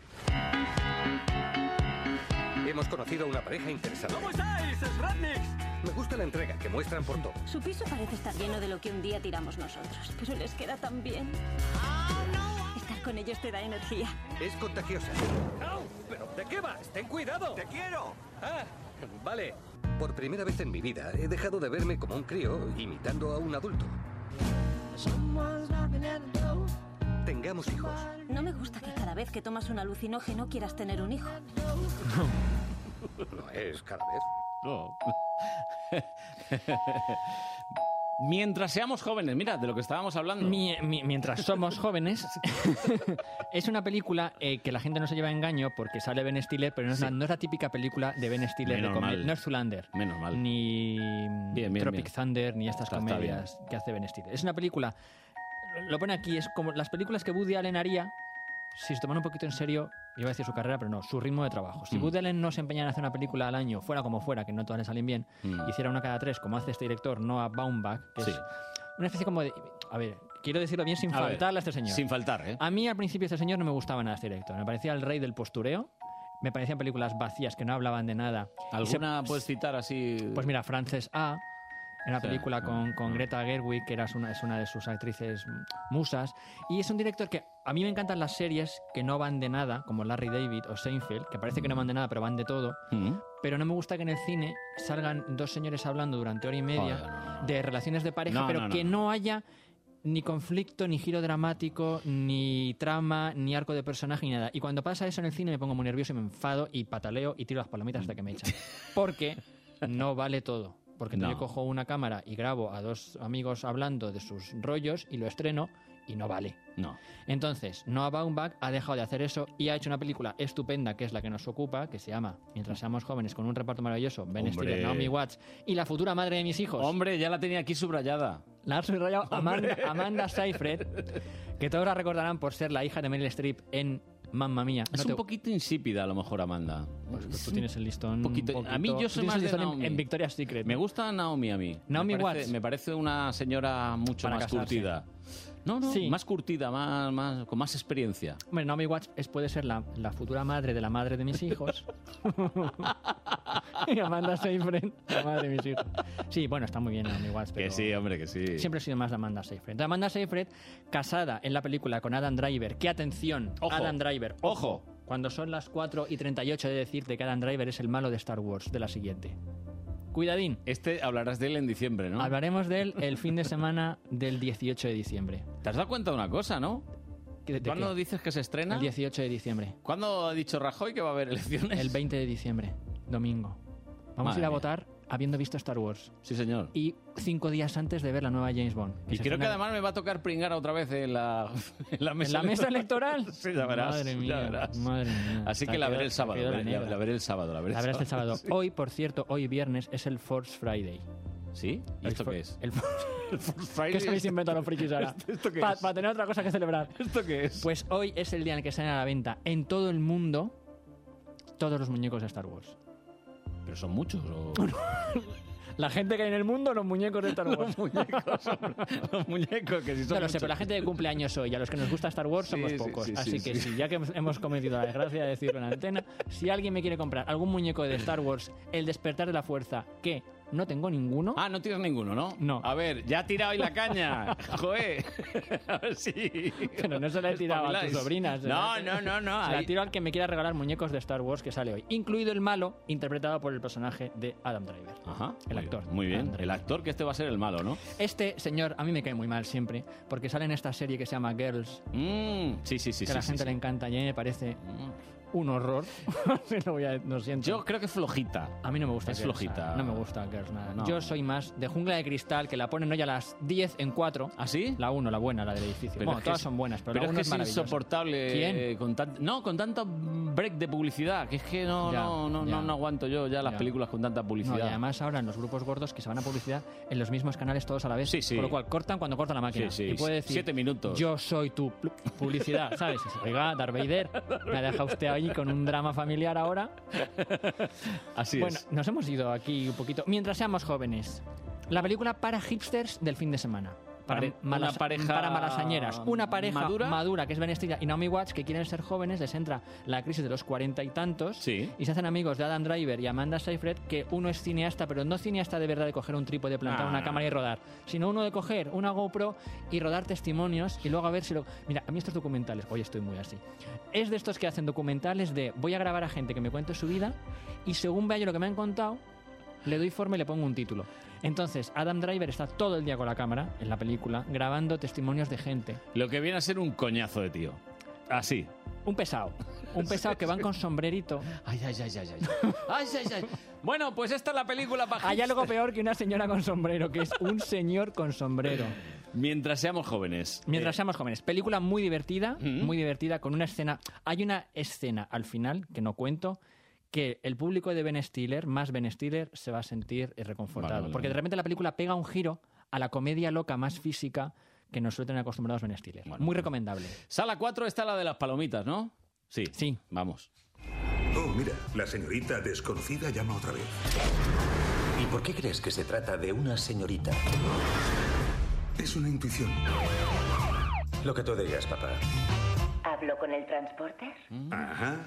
Hemos conocido a una pareja interesante. ¿Cómo estáis, Spratniks? Me gusta la entrega que muestran por todo. Su piso parece estar lleno de lo que un día tiramos nosotros, pero les queda tan bien. Estar con ellos te da energía. Es contagiosa. ¡Au! ¿Pero de qué vas? ¡Ten cuidado! ¡Te quiero! Ah, vale. Por primera vez en mi vida he dejado de verme como un crío imitando a un adulto. Tengamos hijos. No me gusta que cada vez que tomas un alucinógeno quieras tener un hijo. No es cada vez. No. Mientras seamos jóvenes, mira, de lo que estábamos hablando. Mi- mi- mientras somos jóvenes, es una película eh, que la gente no se lleva a engaño porque sale Ben Stiller, pero no es, Sí. la, no es la típica película de Ben Stiller Menos de comedia. mal. No es Zoolander, Menos mal. ni Bien, bien, Tropic bien. Thunder, ni estas Está- está comedias que hace Ben Stiller. Es una película, lo pone aquí, es como las películas que Woody Allen haría si se toman un poquito en serio, iba a decir su carrera, pero no, su ritmo de trabajo. Si Mm. Woody Allen no se empeñara en hacer una película al año, fuera como fuera, que no todas le salen bien, Mm. hiciera una cada tres, como hace este director, Noah Baumbach, que Sí. es una especie como de... A ver, quiero decirlo bien sin A ver, faltarle a este señor. Sin faltar, ¿eh? A mí al principio este señor no me gustaba nada este director. Me parecía el rey del postureo. Me parecían películas vacías que no hablaban de nada. Y se- ¿Alguna puedes citar así? Pues mira, Frances A. Era una Sí. película con, con Greta Gerwig, que era una, es una de sus actrices musas. Y es un director que a mí me encantan las series que no van de nada, como Larry David o Seinfeld, que parece que no van de nada, pero van de todo. Mm. Pero no me gusta que en el cine salgan dos señores hablando durante hora y media Joder, no, no. de relaciones de pareja, No, pero no, no, que no. no haya ni conflicto, ni giro dramático, ni trama, ni arco de personaje, ni nada. Y cuando pasa eso en el cine me pongo muy nervioso y me enfado y pataleo y tiro las palomitas hasta que me echan. Porque no vale todo. Porque No. yo cojo una cámara y grabo a dos amigos hablando de sus rollos y lo estreno y no vale. No. Entonces, Noah Baumbach ha dejado de hacer eso y ha hecho una película estupenda, que es la que nos ocupa, que se llama Mientras seamos jóvenes, con un reparto maravilloso, Ben Hombre. Stiller, Naomi Watts y la futura madre de mis hijos. Hombre, ya la tenía aquí subrayada. La ha subrayado Amanda, Amanda Seyfried, que todos la recordarán por ser la hija de Meryl Streep en Mamma Mía. Es No un te- poquito insípida a lo mejor, Amanda. Pues, pues tú tienes el listón Un poquito. un A mí poquito- yo tú soy tienes más el de listón en- Naomi. en Victoria's Secret. Me gusta Naomi a mí. Naomi me parece, Watts. Me parece una señora mucho Para más casarse. curtida. No, no, Sí. más curtida, más, más, con más experiencia. Hombre, Naomi Watts es, puede ser la, la futura madre de la madre de mis hijos. Y Amanda Seyfried, la madre de mis hijos. Sí, bueno, está muy bien Naomi Watts, pero... Que sí, hombre, que sí. Siempre he sido más de Amanda Seyfried. Entonces, Amanda Seyfried, casada en la película con Adam Driver. ¡Qué atención! Ojo. Adam Driver. Ojo. Cuando son las cuatro y treinta y ocho he de decirte que Adam Driver es el malo de Star Wars, de la siguiente. Cuidadín. Este hablarás de él en diciembre, ¿no? Hablaremos de él el fin de semana del dieciocho de diciembre. ¿Te has dado cuenta de una cosa, no? ¿De qué? ¿Cuándo dices que se estrena? El dieciocho de diciembre. ¿Cuándo ha dicho Rajoy que va a haber elecciones? El veinte de diciembre, domingo. Vamos Madre a ir a mía. votar habiendo visto Star Wars. Sí, señor. Y cinco días antes de ver la nueva James Bond. Y se creo que estrena además me va a tocar pringar otra vez en la, en la mesa ¿En la mesa electoral? Sí, ya verás. Madre ya mía, verás. madre mía. Así Se que ha la veré quedado- el se ha sábado. quedado La, la la- negra. la veré el sábado. La veré La verás el sábado. Sí. Hoy, por cierto, hoy viernes es el Force Friday. ¿Sí? ¿Y El esto for- qué es? El El Force Friday. ¿Qué se habéis inventado los frikis ahora? ¿Esto qué Para es? tener otra cosa que celebrar. ¿Esto qué es? Pues hoy es el día en el que salen a la venta en todo el mundo todos los muñecos de Star Wars. ¿Pero son muchos o...? La gente que hay en el mundo, los muñecos de Star Wars. Los muñecos, los muñecos que sí son No lo sé, muchos. pero la gente de cumpleaños hoy, a los que nos gusta Star Wars, somos Sí, sí, pocos. sí, Así sí, que sí. sí, ya que hemos- hemos cometido la desgracia de decirlo en la antena, si alguien me quiere comprar algún muñeco de Star Wars, El despertar de la fuerza, que no tengo ninguno... Ah, no tienes ninguno, ¿no? No. A ver, ya ha tirado ahí la caña. Joder. A ver si... Pero no se la he tirado a tus Espabiláis. sobrinas. ¿eh? No, no, no, no. Se la ahí- tiro al que me quiera regalar muñecos de Star Wars que sale hoy. Incluido el malo, interpretado por el personaje de Adam Driver. Ajá. El muy actor. bien, Muy bien. Adam Driver. El actor que este va a ser el malo, ¿no? Este señor a mí me cae muy mal siempre, porque sale en esta serie que se llama Girls, Mm, sí, sí, sí. que sí, a la sí, gente sí. le encanta y a mí me parece un horror. lo voy a, lo siento. Yo creo que es flojita. A mí no me gusta Es Girls, flojita. nada. No me gusta Girls, nada. No. Yo soy más de Jungla de Cristal, que la ponen hoy a las diez en cuatro. ¿Ah, sí? La uno, la buena, la del edificio. Pero bueno, es que todas es- son buenas, pero, Pero la es uno que es es maravillosa. insoportable. ¿Quién? eh, Con tan- no, con tanto break de publicidad, que es que no, Ya, no, no, ya. no, no aguanto yo ya las Ya. películas con tanta No, publicidad. y además ahora en los grupos gordos que se van a publicidad en los mismos canales todos a la vez. Sí, sí. Con lo cual cortan cuando corta la máquina. Sí, sí. Y puede decir, Siete minutos. yo soy tu pl- publicidad, ¿sabes? Oiga, Darth Vader, me ha dejado usted ahí con un drama familiar ahora. Así Bueno, es. nos hemos ido aquí un poquito. Mientras seamos jóvenes. La película para hipsters del fin de semana. Para, Pare- malas- una pareja para malasañeras. Una pareja madura. madura, que es Ben Stiller y Naomi Watts, que quieren ser jóvenes, les entra la crisis de los cuarenta y tantos Sí. y se hacen amigos de Adam Driver y Amanda Seyfried, que uno es cineasta, pero no cineasta de verdad de coger un trípode, plantar Ah. una cámara y rodar, sino uno de coger una GoPro y rodar testimonios y luego a ver si lo... Mira, a mí estos documentales, hoy estoy muy así, es de estos que hacen documentales de voy a grabar a gente que me cuente su vida y según vea yo lo que me han contado, le doy forma y le pongo un título. Entonces, Adam Driver está todo el día con la cámara en la película grabando testimonios de gente. Lo que viene a ser un coñazo de tío. Así. Un pesado. Un pesado que van con sombrerito. Ay, ay, ay, ay, ay. Ay, ay, ay. Bueno, pues esta es la película para Hay algo peor que una señora con sombrero, que es un señor con sombrero. Mientras seamos jóvenes. Mientras Eh, seamos jóvenes. Película muy divertida, Mm. muy divertida, con una escena... Hay una escena al final, que no cuento, que el público de Ben Stiller, más Ben Stiller, se va a sentir reconfortado. Vale, vale, porque de vale. repente la película pega un giro a la comedia loca más física que nos suelen tener acostumbrados Ben Stiller. Bueno. Muy recomendable. Sala cuatro está la de las palomitas, ¿no? Sí. Sí. Vamos. Oh, mira, la señorita desconocida llama otra vez. ¿Y por qué crees que se trata de una señorita? Es una intuición. Lo que tú digas, papá. ¿Hablo con el transporter? Ajá.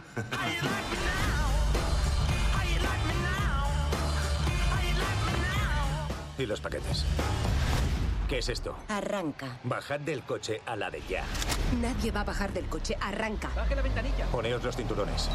¿Y los paquetes? ¿Qué es esto? Arranca. Bajad del coche a la de ya. Nadie va a bajar del coche. Arranca. Baje la ventanilla. Poneos los cinturones.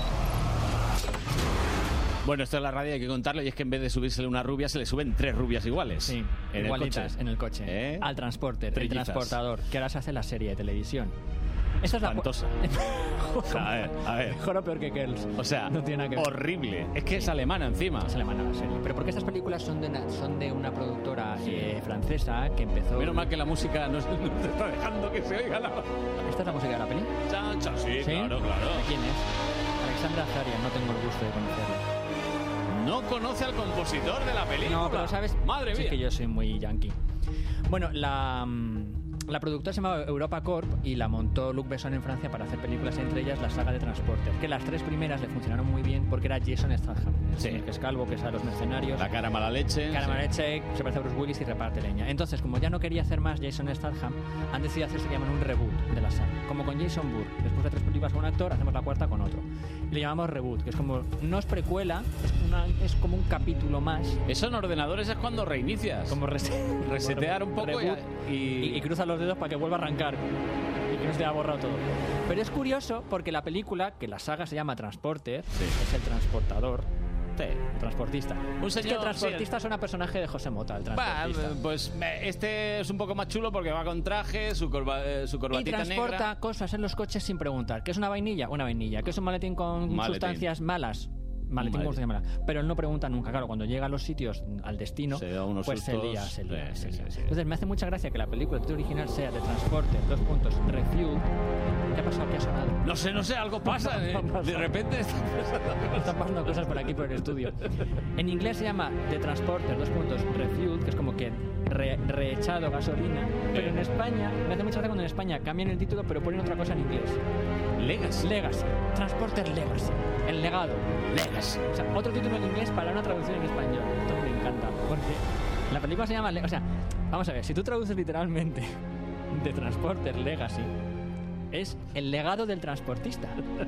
Bueno, esto es la radio, hay que contarlo, y es que en vez de subírsele una rubia, se le suben tres rubias iguales. Sí, en igualitas el coche. en el coche. ¿Eh? Al transporter, el Trillizas. transportador, que ahora se hace la serie de televisión. Esta es la Espantosa. O sea, a ver, a ver. Mejor o peor que Girls. O sea, no tiene nada que ver. horrible. Es que es alemana encima. Es alemana la serie. Pero porque estas películas son de una, son de una productora eh, francesa que empezó... Menos mal que la música no, se- no te está dejando que se oiga nada. ¿Esta es la música de la peli? Chan, chan, sí, claro, claro. ¿De quién es? Alexandra Azaria, no tengo el gusto de conocerla. No conoce al compositor de la película. No, pero sabes... Madre sí, mía. que yo soy muy yankee. Bueno, la... mm, La productora se llamaba Europa Corp y la montó Luc Besson en Francia para hacer películas, entre ellas la saga de Transporter, que las tres primeras le funcionaron muy bien porque era Jason Statham, el Sí. señor que es calvo, que sale a los mercenarios, La cara mala leche. cara sí. mala leche, se parece a Bruce Willis y reparte leña. Entonces, como ya no quería hacer más Jason Statham, han decidido hacerse que llaman un reboot de la saga, como con Jason Bourne. Después de tres películas con un actor, hacemos la cuarta con otro. Y le llamamos reboot, que es como, no es precuela, es, una, es como un capítulo más. Eso en ordenadores es cuando reinicias. Como res- resetear un poco y, reboot. y- y, y cruza los dedos para que vuelva a arrancar y que no se te haya borrado todo. Pero es curioso porque la película, que la saga se llama Transporter, es el transportador, sí, el transportista. Un Es que señor, el transportista sí. suena a personaje de José Mota, el Va, transportista. pues eh, este es un poco más chulo porque va con traje, su, corba- eh, su Y corbatita transporta negra. cosas en los coches sin preguntar. ¿Qué es una vainilla? Una vainilla. ¿Qué es un maletín con Maletín. sustancias malas? Maletín con Maletín. sustancias malas. Pero él no pregunta nunca. Claro, cuando llega a los sitios, al destino, Se da unos pues se sustos. lía, se lía, Sí, se sí, lía. sí, sí. Entonces me hace mucha gracia que la película, el título original, sea de Transporter, dos puntos, Refuel. ¿Qué ha pasado? ¿Qué ha sonado? No sé, no sé, algo pasa. eh. De repente Están pasando cosas por aquí, por el estudio. En inglés se llama The Transporter, dos puntos, Refuel, que es como que re- reechado gasolina. Pero en España, me hace mucha gracia cuando en España cambian el título, pero ponen otra cosa en inglés. Legacy. Legacy. Transporter Legacy. El legado. Legacy. O sea, otro título en inglés para una traducción en español. Esto me encanta. Porque la película se llama... Le- o sea, vamos a ver. Si tú traduces literalmente de Transporter Legacy, es el legado del transportista.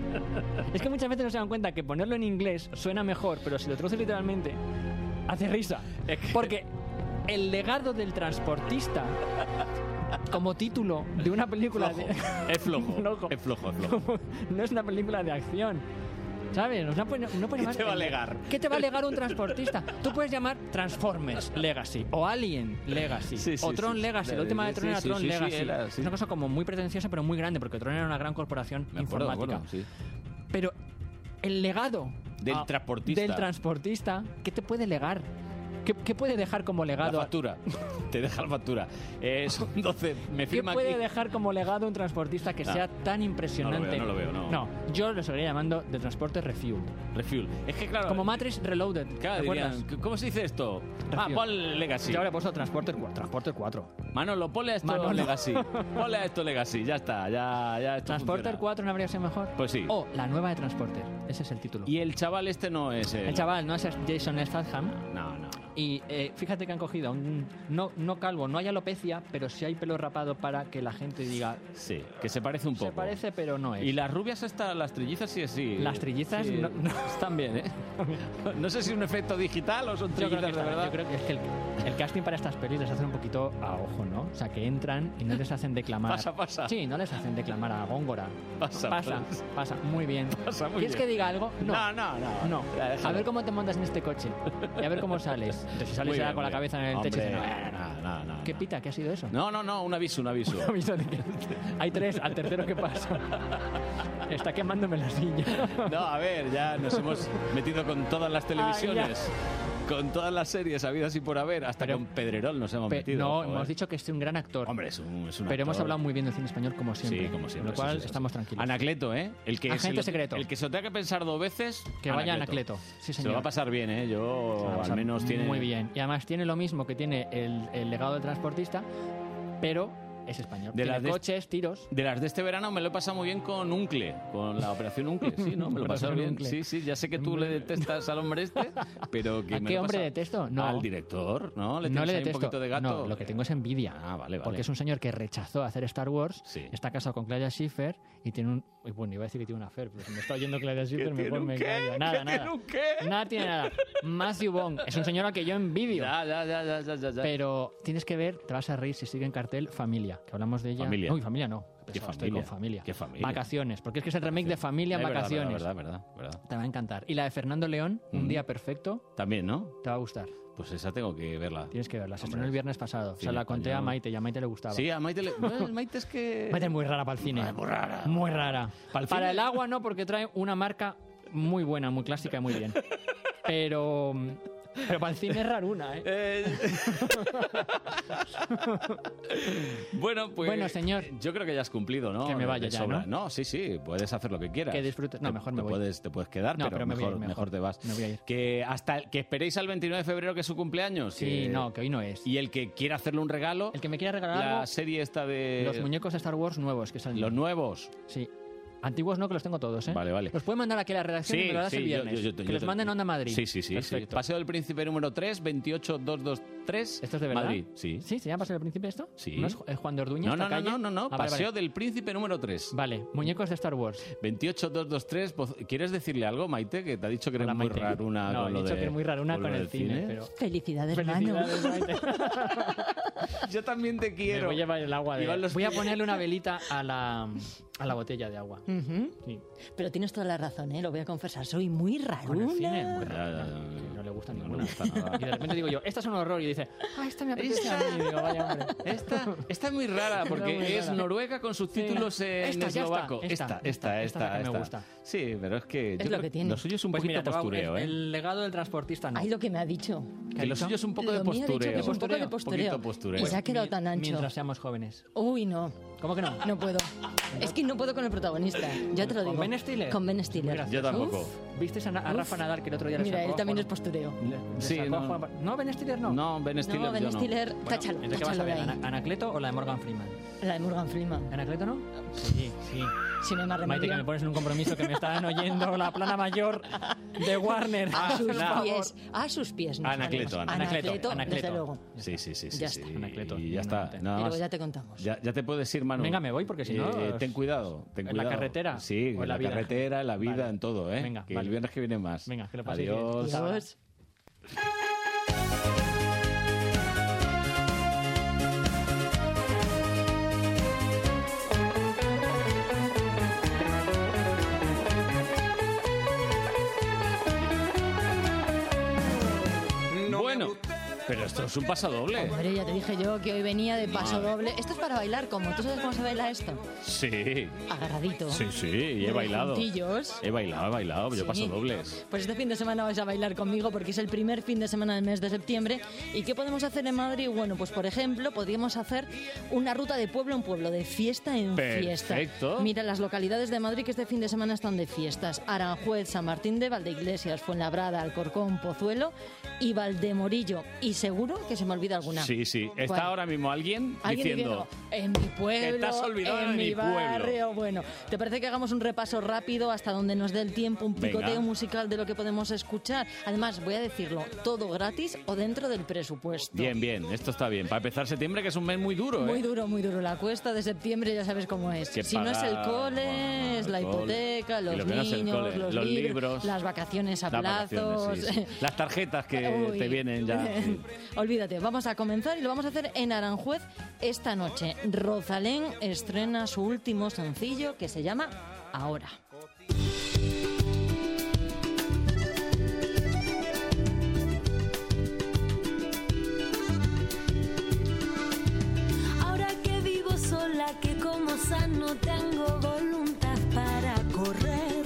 Es que muchas veces no se dan cuenta que ponerlo en inglés suena mejor, pero si lo traduces literalmente, hace risa. Porque el legado del transportista, como título de una película Flojo. de... Es flojo. Flojo. Es flojo, es flojo. No es una película de acción. ¿Sabes? No puede, no puede ¿Qué llamar- te va a legar? ¿Qué te va a legar un transportista? Tú puedes llamar Transformers Legacy o Alien Legacy Sí, sí, o Tron sí. Legacy. La última de Sí, Tron era sí, Tron sí, sí, Legacy. era, sí. Es una cosa como muy pretenciosa pero muy grande porque Tron era una gran corporación Me acuerdo, me informática. acuerdo, sí. Pero el legado Del ah, transportista. del transportista, ¿qué te puede legar? ¿Qué, qué puede dejar como La legado? factura. Te deja la factura. Eh, son doce. Me ¿Qué firma puede aquí. dejar como legado un transportista que No. sea tan impresionante? No lo veo, no lo veo, no. No, yo lo seguiría llamando de transporte Refuel. Refuel. Es que claro. Como Matrix Reloaded. Claro, ¿te acuerdas? dirían, ¿cómo se dice esto? Ah, Refuel. pon Legacy. Yo ahora he puesto Transporter cuatro. Transporter cuatro. Manolo, ponle a esto Manolo. Legacy. Ponle a esto Legacy. Ya está, ya, ya esto Transporter funciona. cuatro no habría sido mejor. Pues sí. O la nueva de Transporter. Ese es el título. Y el chaval este no es el... El chaval no es Jason Statham. No, no, no. Y eh, fíjate que han cogido a un no, no calvo, no hay alopecia, pero sí hay pelo rapado para que la gente diga. Sí, que se parece un poco. Se parece, pero no es. Y las rubias estas, las trillizas sí es sí. Las trillizas Sí, no- no. están bien, ¿eh? No sé si es un efecto digital o son Yo creo, trillizas que de está- verdad. yo creo que es que el, el casting para estas pelis les hace un poquito a ojo, ¿no? O sea, que entran y no les hacen declamar. Pasa, pasa. Sí, no les hacen declamar a Góngora. Pasa, pasa, pues. pasa. Muy bien. Pasa muy ¿Quieres bien. que diga algo? No. No, no, no. No. Ya, déjalo. A ver cómo te montas en este coche. Y a ver cómo sales. Entonces, si sales Muy ya bien, con la muy cabeza en bien. el techo y Hombre, dices, no, no, no, no, ¿qué no. pita? ¿Qué ha sido eso? No, no, no, un aviso, un aviso. Aviso de que hay tres, al tercero que pasa. Está quemándome la silla. No, a ver, ya nos hemos metido con todas las televisiones, con todas las series habidas y por haber, hasta Pero- con Pedrerol nos hemos Pe- metido. no, joder. hemos dicho que es un gran actor. Hombre, es un, es un Pero hemos actor. hablado muy bien del cine español como siempre. Sí, como siempre. Con lo cual sí, sí, sí. estamos tranquilos. Anacleto, ¿eh? El que Agente se lo- secreto. El que se lo tenga que pensar dos veces. Que vaya Anacleto. Sí, Se señor. lo va a pasar bien, ¿eh? Yo, Se va a al pasar menos tiene. muy bien. Y además tiene lo mismo que tiene el, el legado del transportista, pero es español. De tiene las de- coches, tiros. De las de este verano me lo he pasado muy bien con Uncle, con la operación Uncle, sí, ¿no? Me lo he pasado Operación bien. Uncle. Sí, sí, ya sé que tú le detestas al hombre este, pero que ¿A me qué lo he hombre pasado- detesto? No. Al director, ¿no? Le no tienes le ahí detesto. un poquito de gato. No, lo que tengo es envidia. Ah, vale, vale. Porque es un señor que rechazó hacer Star Wars, Sí. está casado con Claudia Schiffer y tiene un... uy, bueno, iba a decir que tiene una affair, pero si me está oyendo Claudia Schiffer, tiene mejor un me qué? callo. Nada, ¿Qué nada. tiene un qué? Nada tiene nada. Matthew Vaughn es un señor al que yo envidio. Ya, ya, ya, ya, ya, ya, ya. Pero tienes que ver, te vas a reír si sigue en cartel Familia, que hablamos de ella. Familia. Uy, Familia no. ¿Qué Pesado, estoy familia? con Familia. ¿Qué familia? Vacaciones, porque es que es el remake de Familia en Es verdad, Vacaciones. verdad, verdad, verdad, verdad. Te va a encantar. Y la de Fernando León, Un Mm. día perfecto, También, ¿no? te va a gustar. Pues esa tengo que verla. Tienes que verla. Se Hombre. estrenó el viernes pasado. o Sí, sea, la conté a español. Maite y a Maite le gustaba. Sí, a Maite le... Bueno, Maite es que... Maite es muy rara para el cine. Ah, muy rara. Muy rara. ¿Para el Para cine? el agua no, porque trae una marca muy buena, muy clásica y muy bien. Pero... Pero para el cine es raruna, ¿eh? Eh, bueno, pues... Bueno, señor. Yo creo que ya has cumplido, ¿no? Que me vaya De ya, sobra. ¿no? No, sí, sí, puedes hacer lo que quieras. Que disfrutes. No, Te- mejor me te voy. Puedes, te puedes quedar, No, pero, pero me voy a mejor, ir, mejor. mejor te vas. Me voy a ir. Que hasta que esperéis al veintinueve de febrero, que es su cumpleaños. Sí, que- no, que hoy no es. Y el que quiera hacerle un regalo, El que me quiera regalar la algo, serie esta de... los muñecos de Star Wars nuevos que salen. Los nuevos. Sí. Antiguos no, que los tengo todos, ¿eh? Vale, vale. Los pueden mandar aquí a la redacción y me lo das el yo- viernes. yo- yo te- que yo los te- manden a Onda Madrid. Sí, sí, sí, sí. Perfecto. Paseo del Príncipe número tres, veintiocho mil doscientos veintitrés. ¿Esto es de verdad? Madrid, sí. ¿Sí? ¿Se llama Paseo del Príncipe esto? Sí. ¿No es Ju- es Juan de Orduña No, esta no, no, calle? no, no, no. Ah, vale, Paseo vale. del Príncipe número tres. Vale, muñecos de Star Wars. veintiocho mil doscientos veintitrés. ¿Quieres decirle algo, Maite? Que te ha dicho que eres Hola, muy Maite. raruna No, con he lo dicho de... que eres muy raruna lo con el del cine, pero... Felicidades, Felicidades, Manu. Maite. Yo también te Me quiero. voy a llevar el agua de... Iván, los- Voy a ponerle una velita a la, a la botella de agua. Ujú. Sí. Pero tienes toda la razón, ¿eh? Lo voy a confesar. Soy muy Con el cine, raruna. muy Ya, raro. ya, ya. No le gusta No le ninguna. gusta nada. Y de repente digo yo, esta es un horror. Y dice, ah, esta me apetece a mí. Y digo, vaya hombre. Esta, esta es muy rara porque Está muy es rara. Noruega con subtítulos en Esta, ya está, eslovaco. esta, Esta, esta, esta, esta es la que me esta. gusta. Sí, pero es que Es yo lo creo que tiene. lo suyo es un Pues poquito mira, te va- postureo, el, ¿eh? el legado del transportista no. Ay, lo que me ha dicho. Que lo suyo es un poco de Lo mío, de hecho, postureo. que es un poco de Un postureo. poquito postureo. Y se ha quedado tan ancho. Mientras seamos jóvenes. Uy, no. ¿Cómo que no? No puedo. Es que no puedo con el protagonista. Ya te lo ¿Con digo. Ben Stiller? Con Ben Stiller. Muy Yo tampoco. Uf. ¿Visteis a, Na- a Uf. Rafa Nadal que el otro día le Mira, sacó él a también Juan- es postureo. le- le Sí, sacó a no. Juan- ¿No, Ben Stiller no? No, Ben Stiller No, Ben yo no. Stiller, Bueno, táchalo, ¿entre qué vas a táchalo de ver? ahí. ¿Ana- ¿Anacleto o la de Morgan Freeman? La de Morgan Freeman. ¿Anacleto no? Sí, sí. Si no hay más remedio. Maite, que me pones en un compromiso que me estaban oyendo la plana mayor de Warner. A sus nah. pies, a sus pies. nos Anacleto, ponemos. Anacleto, Anacleto, Anacleto. desde luego. Sí, sí, sí. sí, Ya sí. está. Anacleto. Y ya está. Venga, Nada Y luego más. ya te contamos. Ya, ya te puedes ir, Manu. Venga, me voy, porque si no, Eh, os- ten cuidado, ten ¿En la cuidado. carretera Sí, o en en la la vida? carretera, en la vida, Vale. en todo, ¿eh? Venga, que vale. el viernes que viene más. Venga, que lo paséis Adiós. bien. Adiós. Bueno, pero esto es un paso doble. Hombre, ya te dije yo que hoy venía de paso doble. Esto es para bailar, como. ¿Tú sabes cómo se baila esto? Sí. Agarradito. Sí, sí, y he De bailado. juntillos. He bailado, he bailado, yo Sí. paso dobles. Pues este fin de semana vais a bailar conmigo porque es el primer fin de semana del mes de septiembre. ¿Y qué podemos hacer en Madrid? Bueno, pues por ejemplo, podríamos hacer una ruta de pueblo en pueblo, de fiesta en fiesta. Perfecto. Mira, las localidades de Madrid que este fin de semana están de fiestas: Aranjuez, San Martín de Valdeiglesias, Fuenlabrada, Alcorcón, Pozuelo y Valdemorillo. Y seguro que se me olvida alguna. Sí, sí. Está ¿Cuál? ahora mismo alguien, Alguien diciendo... en mi pueblo, Que te has olvidado en de mi mi pueblo. barrio. Bueno, ¿te parece que hagamos un repaso rápido hasta donde nos dé el tiempo, un Venga. picoteo musical de lo que podemos escuchar? Además, voy a decirlo, todo gratis o dentro del presupuesto. Bien, bien, esto está bien. Para empezar septiembre, que es un mes muy duro, ¿eh? Muy duro, muy duro. La cuesta de septiembre ya sabes cómo es. Que si no es el pagar, cole, bueno, es la el cole. hipoteca, Y los lo que no es el niños, cole, los, los libros, libros, las vacaciones a Las plazos. vacaciones, sí, sí. Las tarjetas que Uy. te vienen ya. sí. Olvídate, vamos a comenzar y lo vamos a hacer en Aranjuez esta noche. Rosalén estrena su último sencillo que se llama Ahora. Ahora que vivo sola, que como sano tengo voluntad para correr.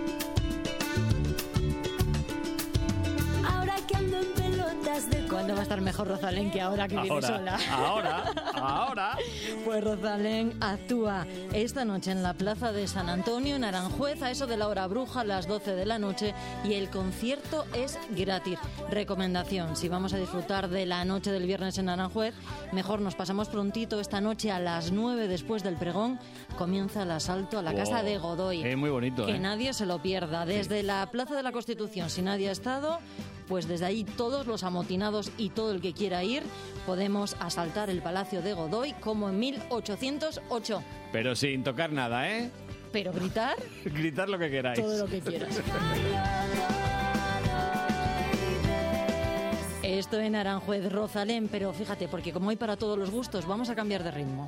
Ahora que ando en pelotas de ¿Cuándo va a estar mejor Rosalén que ahora que vive Ahora, sola? ahora, ahora. Pues Rosalén actúa esta noche en la Plaza de San Antonio, en Aranjuez, a eso de la hora bruja, a las doce de la noche, y el concierto es gratis. Recomendación, si vamos a disfrutar de la noche del viernes en Aranjuez, mejor nos pasamos prontito. Esta noche a las nueve después del pregón comienza el asalto a la Wow. Casa de Godoy. Es muy bonito, Que ¿eh? nadie se lo pierda. Desde la Plaza de la Constitución, si nadie ha estado, pues desde ahí todos los amotinados y todo el que quiera ir podemos asaltar el Palacio de Godoy como en mil ochocientos ocho. Pero sin tocar nada, ¿eh? Pero gritar Gritar lo que queráis. todo lo que quieras. Esto en Aranjuez, Rosalén, pero fíjate, porque como hay para todos los gustos, vamos a cambiar de ritmo.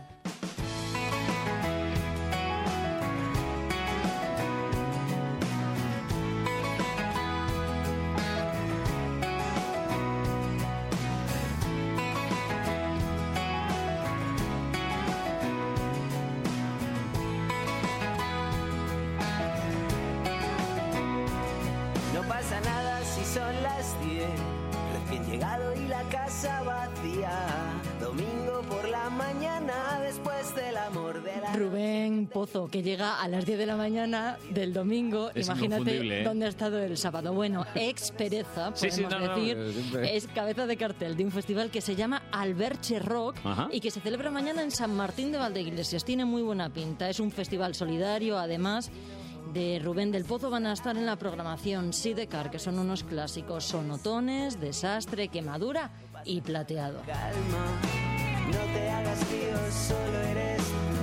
No pasa nada si son las diez, recién llegado y la casa vacía. Domingo por la mañana, después del amor de la... Rubén Pozo, que llega a las diez de la mañana del domingo. Es Imagínate inconfundible, ¿eh? dónde ha estado el sábado. Bueno, ex Pereza, Sí, podemos sí, no, no, decir, eh, siempre. es cabeza de cartel de un festival que se llama Alberche Rock Ajá. y que se celebra mañana en San Martín de Valdeiglesias. Tiene muy buena pinta. Es un festival solidario, además. De Rubén del Pozo van a estar en la programación Sidecar, que son unos clásicos: Sonotones, Desastre, Quemadura y Plateado. Calma, no te hagas tío, solo eres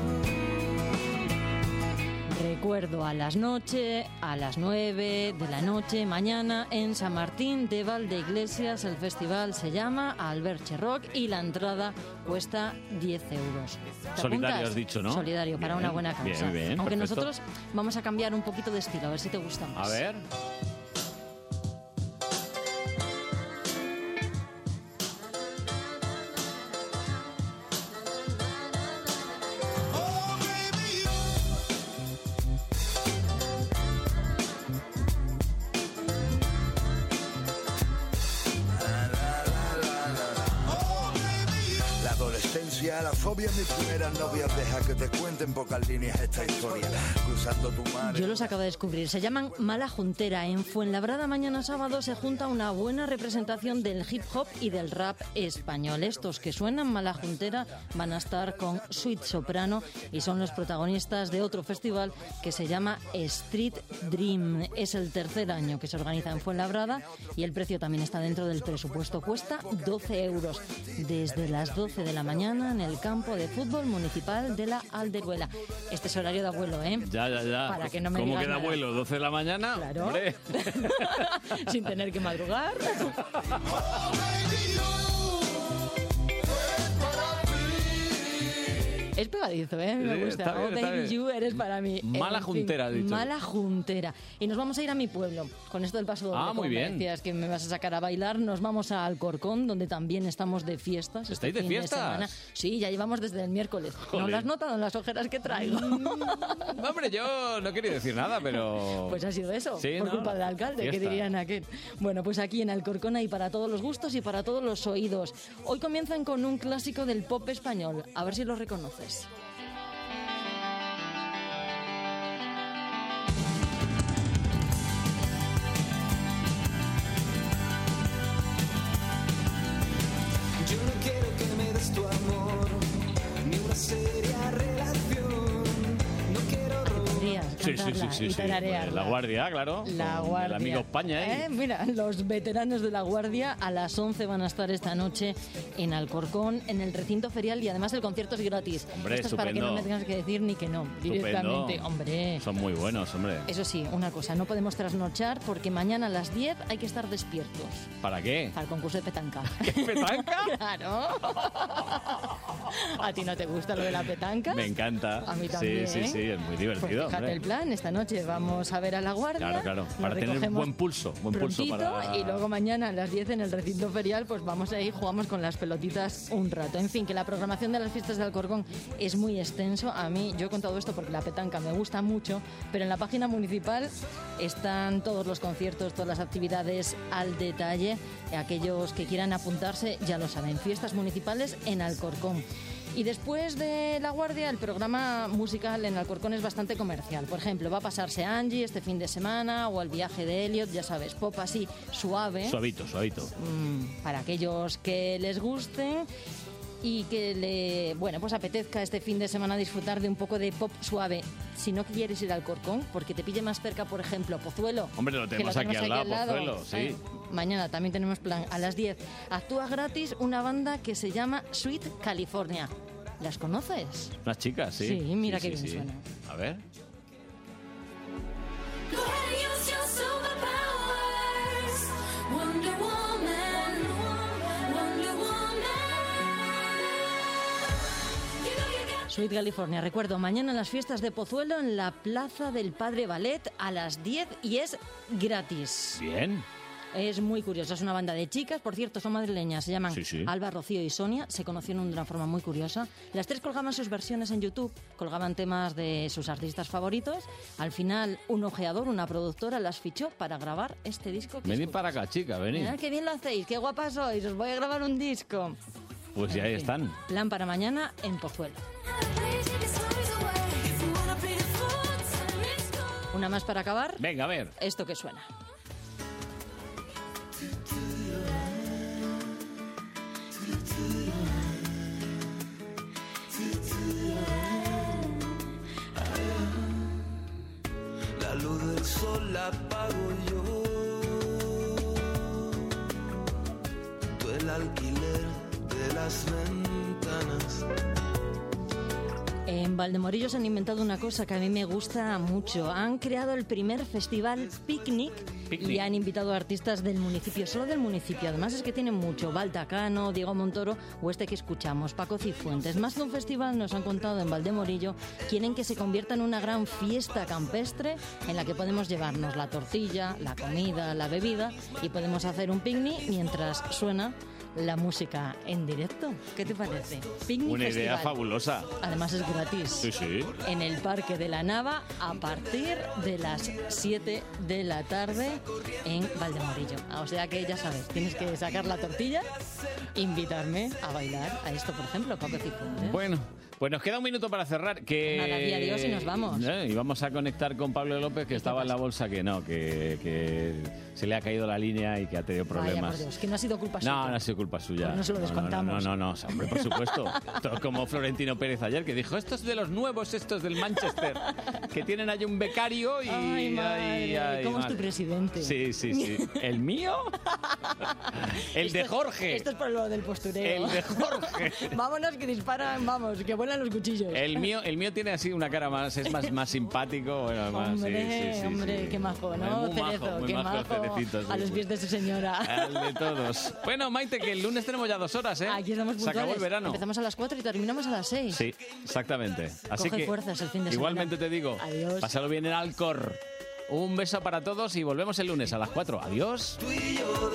Recuerdo a las noche, a las nueve de la noche, mañana en San Martín de Valdeiglesias. El festival se llama Alberche Rock y la entrada cuesta diez euros. ¿Te Solidario apuntas? has dicho, ¿no? Solidario, para Bien, una buena bien, causa. bien, Aunque perfecto. nosotros vamos a cambiar un poquito de estilo, a ver si te gusta más. A ver. La adolescencia historia. La fobia en mis primeras novias, deja que te cuenten pocas líneas esta historia. Cruzando tu mar. Yo los acabo de descubrir, se llaman Mala Juntera. En Fuenlabrada mañana sábado se junta una buena representación del hip hop y del rap español. Estos que suenan Mala Juntera van a estar con Sweet Soprano y son los protagonistas de otro festival que se llama Street Dream. Es el tercer año que se organiza en Fuenlabrada y el precio también está dentro del presupuesto. Cuesta doce euros desde las doce de la mañana en el campo de fútbol municipal de la Alderuela. Este es horario de abuelo, ¿eh? Ya, ya, ya. Para que no me ¿Cómo digas queda nada. abuelo? ¿doce de la mañana? Claro. Hombre. Sin tener que madrugar. Es pegadizo, ¿eh? Me Sí, gusta. está bien, Oh, está baby, bien. you eres para mí. Mala En fin, juntera, has dicho. Mala juntera. Y nos vamos a ir a mi pueblo. Con esto del paso doble. Ah, como muy me bien. decías que me vas a sacar a bailar. Nos vamos a Alcorcón, donde también estamos de fiestas. este ¿Estáis de fin fiestas? semana. Sí, ya llevamos desde el miércoles. ¿No Joder. lo has notado en las ojeras que traigo? Hombre, yo no quería decir nada, pero... Pues ha sido eso, Sí, por ¿no? culpa del alcalde, que Fiesta. dirían aquel. Bueno, pues aquí en Alcorcón hay para todos los gustos y para todos los oídos. Hoy comienzan con un clásico del pop español. A ver si lo reconoces. Yo no quiero que me des tu amor, ni una seria relación. No quiero Tendrías Sí, sí, sí, cantarla sí, y sí. tararearla. La Guardia, claro. La con Guardia. El amigo España, ¿eh? Eh, Mira, los veteranos de La Guardia a las once van a estar esta noche en Alcorcón, en el recinto ferial, y además el concierto es gratis. Hombre, Esto es para que no me estupendo. tengas que decir ni que no, directamente. Estupendo. Hombre. Son muy buenos, hombre. Eso sí, una cosa, no podemos trasnochar porque mañana a las diez hay que estar despiertos ¿Para qué? para el concurso de petanca. ¿Qué petanca? Claro. ¿A ti no te gusta lo de la petanca? Me encanta. A mí también. Sí, sí, sí, es muy divertido. Pues fíjate hombre. el plan, esta noche vamos a ver a La Guardia. Claro, claro. nos Para tener recogemos buen pulso. Buen pulso prontito, para... y luego mañana a las diez en el recinto ferial pues vamos ahí, jugamos con las pelotitas un rato. En fin, que la programación de las fiestas de Alcorcón es muy extenso. A mí, yo he contado esto porque la petanca me gusta mucho, pero en la página municipal están todos los conciertos, todas las actividades al detalle. Aquellos que quieran apuntarse ya lo saben, fiestas municipales en Alcorcón. Y después de La Guardia, el programa musical en Alcorcón es bastante comercial. Por ejemplo, va a pasarse Angie este fin de semana, o el viaje de Elliot, ya sabes, pop así, suave. Suavito, suavito. Mm, para aquellos que les gusten y que le, bueno, pues apetezca este fin de semana disfrutar de un poco de pop suave. Si no quieres ir al Alcorcón, porque te pille más cerca, por ejemplo, Pozuelo. Hombre, lo que tenemos aquí al lado, Pozuelo, sí. Eh, mañana también tenemos plan. A las diez actúa gratis una banda que se llama Sweet California. ¿Las conoces? Unas chicas, sí. Sí, mira qué bien suena. A ver. Sweet California, recuerdo, mañana en las fiestas de Pozuelo en la Plaza del Padre Ballet a las diez y es gratis. Bien. Es muy curioso, es una banda de chicas, por cierto, son madrileñas, se llaman Sí, sí. Alba, Rocío y Sonia, se conocieron de una forma muy curiosa. Las tres colgaban sus versiones en YouTube, colgaban temas de sus artistas favoritos. Al final, un ojeador, una productora, las fichó para grabar este disco. Que Venid escuchas. para acá, chica, venid. Mirad qué bien lo hacéis, qué guapas sois, os voy a grabar un disco. Pues ya ahí están. Plan para mañana en Pozuelo. Una más para acabar. Venga, a ver. Esto que suena. La luz del sol la pago yo. Tú el alquiler de las ventanas. En Valdemorillos han inventado una cosa que a mí me gusta mucho. Han creado el primer festival Picnic, Picnic. y han invitado a artistas del municipio, solo del municipio. Además es que tienen mucho. Baltacano, Diego Montoro o este que escuchamos, Paco Cifuentes. Más que un festival, nos han contado en Valdemorillo, quieren que se convierta en una gran fiesta campestre en la que podemos llevarnos la tortilla, la comida, la bebida y podemos hacer un picnic mientras suena la música en directo. ¿Qué te parece? Picnic Una idea Festival. fabulosa. Además es gratis. Sí, sí. En el Parque de la Nava a partir de las siete de la tarde en Valdemorillo. O sea que ya sabes, tienes que sacar la tortilla, invitarme a bailar a esto, por ejemplo, Coque Cifuentes. Bueno, pues nos queda un minuto para cerrar. Que... Nada, di adiós y nos vamos. Eh, y vamos a conectar con Pablo López, que estaba en la bolsa, que no, que, que se le ha caído la línea y que ha tenido Vaya, problemas. por Dios, que no ha sido culpa suya. No, no ha sido culpa suya. Pues no se lo descontamos. No, no, no, no, hombre, por supuesto. Todo como Florentino Pérez ayer, que dijo, estos de los nuevos, estos del Manchester, que tienen ahí un becario y... Ay, madre, ay, ay, ¿cómo es tu madre. presidente? Sí, sí, sí. ¿El mío? El Esto de es- Jorge. Esto es por lo del postureo. El de Jorge. Vámonos, que disparan, vamos, que vuelan los cuchillos. El mío, el mío tiene así una cara más, es más, más simpático. Bueno, más, sí, Hombre, sí, sí, hombre, sí. qué majo, ¿no? Muy majo, Cerezo, muy qué majo el majo. Cerecito, sí, A los sí. pies de su señora. Al de todos. Bueno, Maite, que el lunes tenemos ya dos horas, ¿eh? Aquí estamos Se acabó el puntuales. verano. Empezamos a las cuatro y terminamos a las seis. Sí, exactamente. Así Coge que fuerzas el fin de semana. igualmente te digo, Adiós. pásalo bien en Alcor. Un beso para todos y volvemos el lunes a las cuatro. Adiós. Tú y yo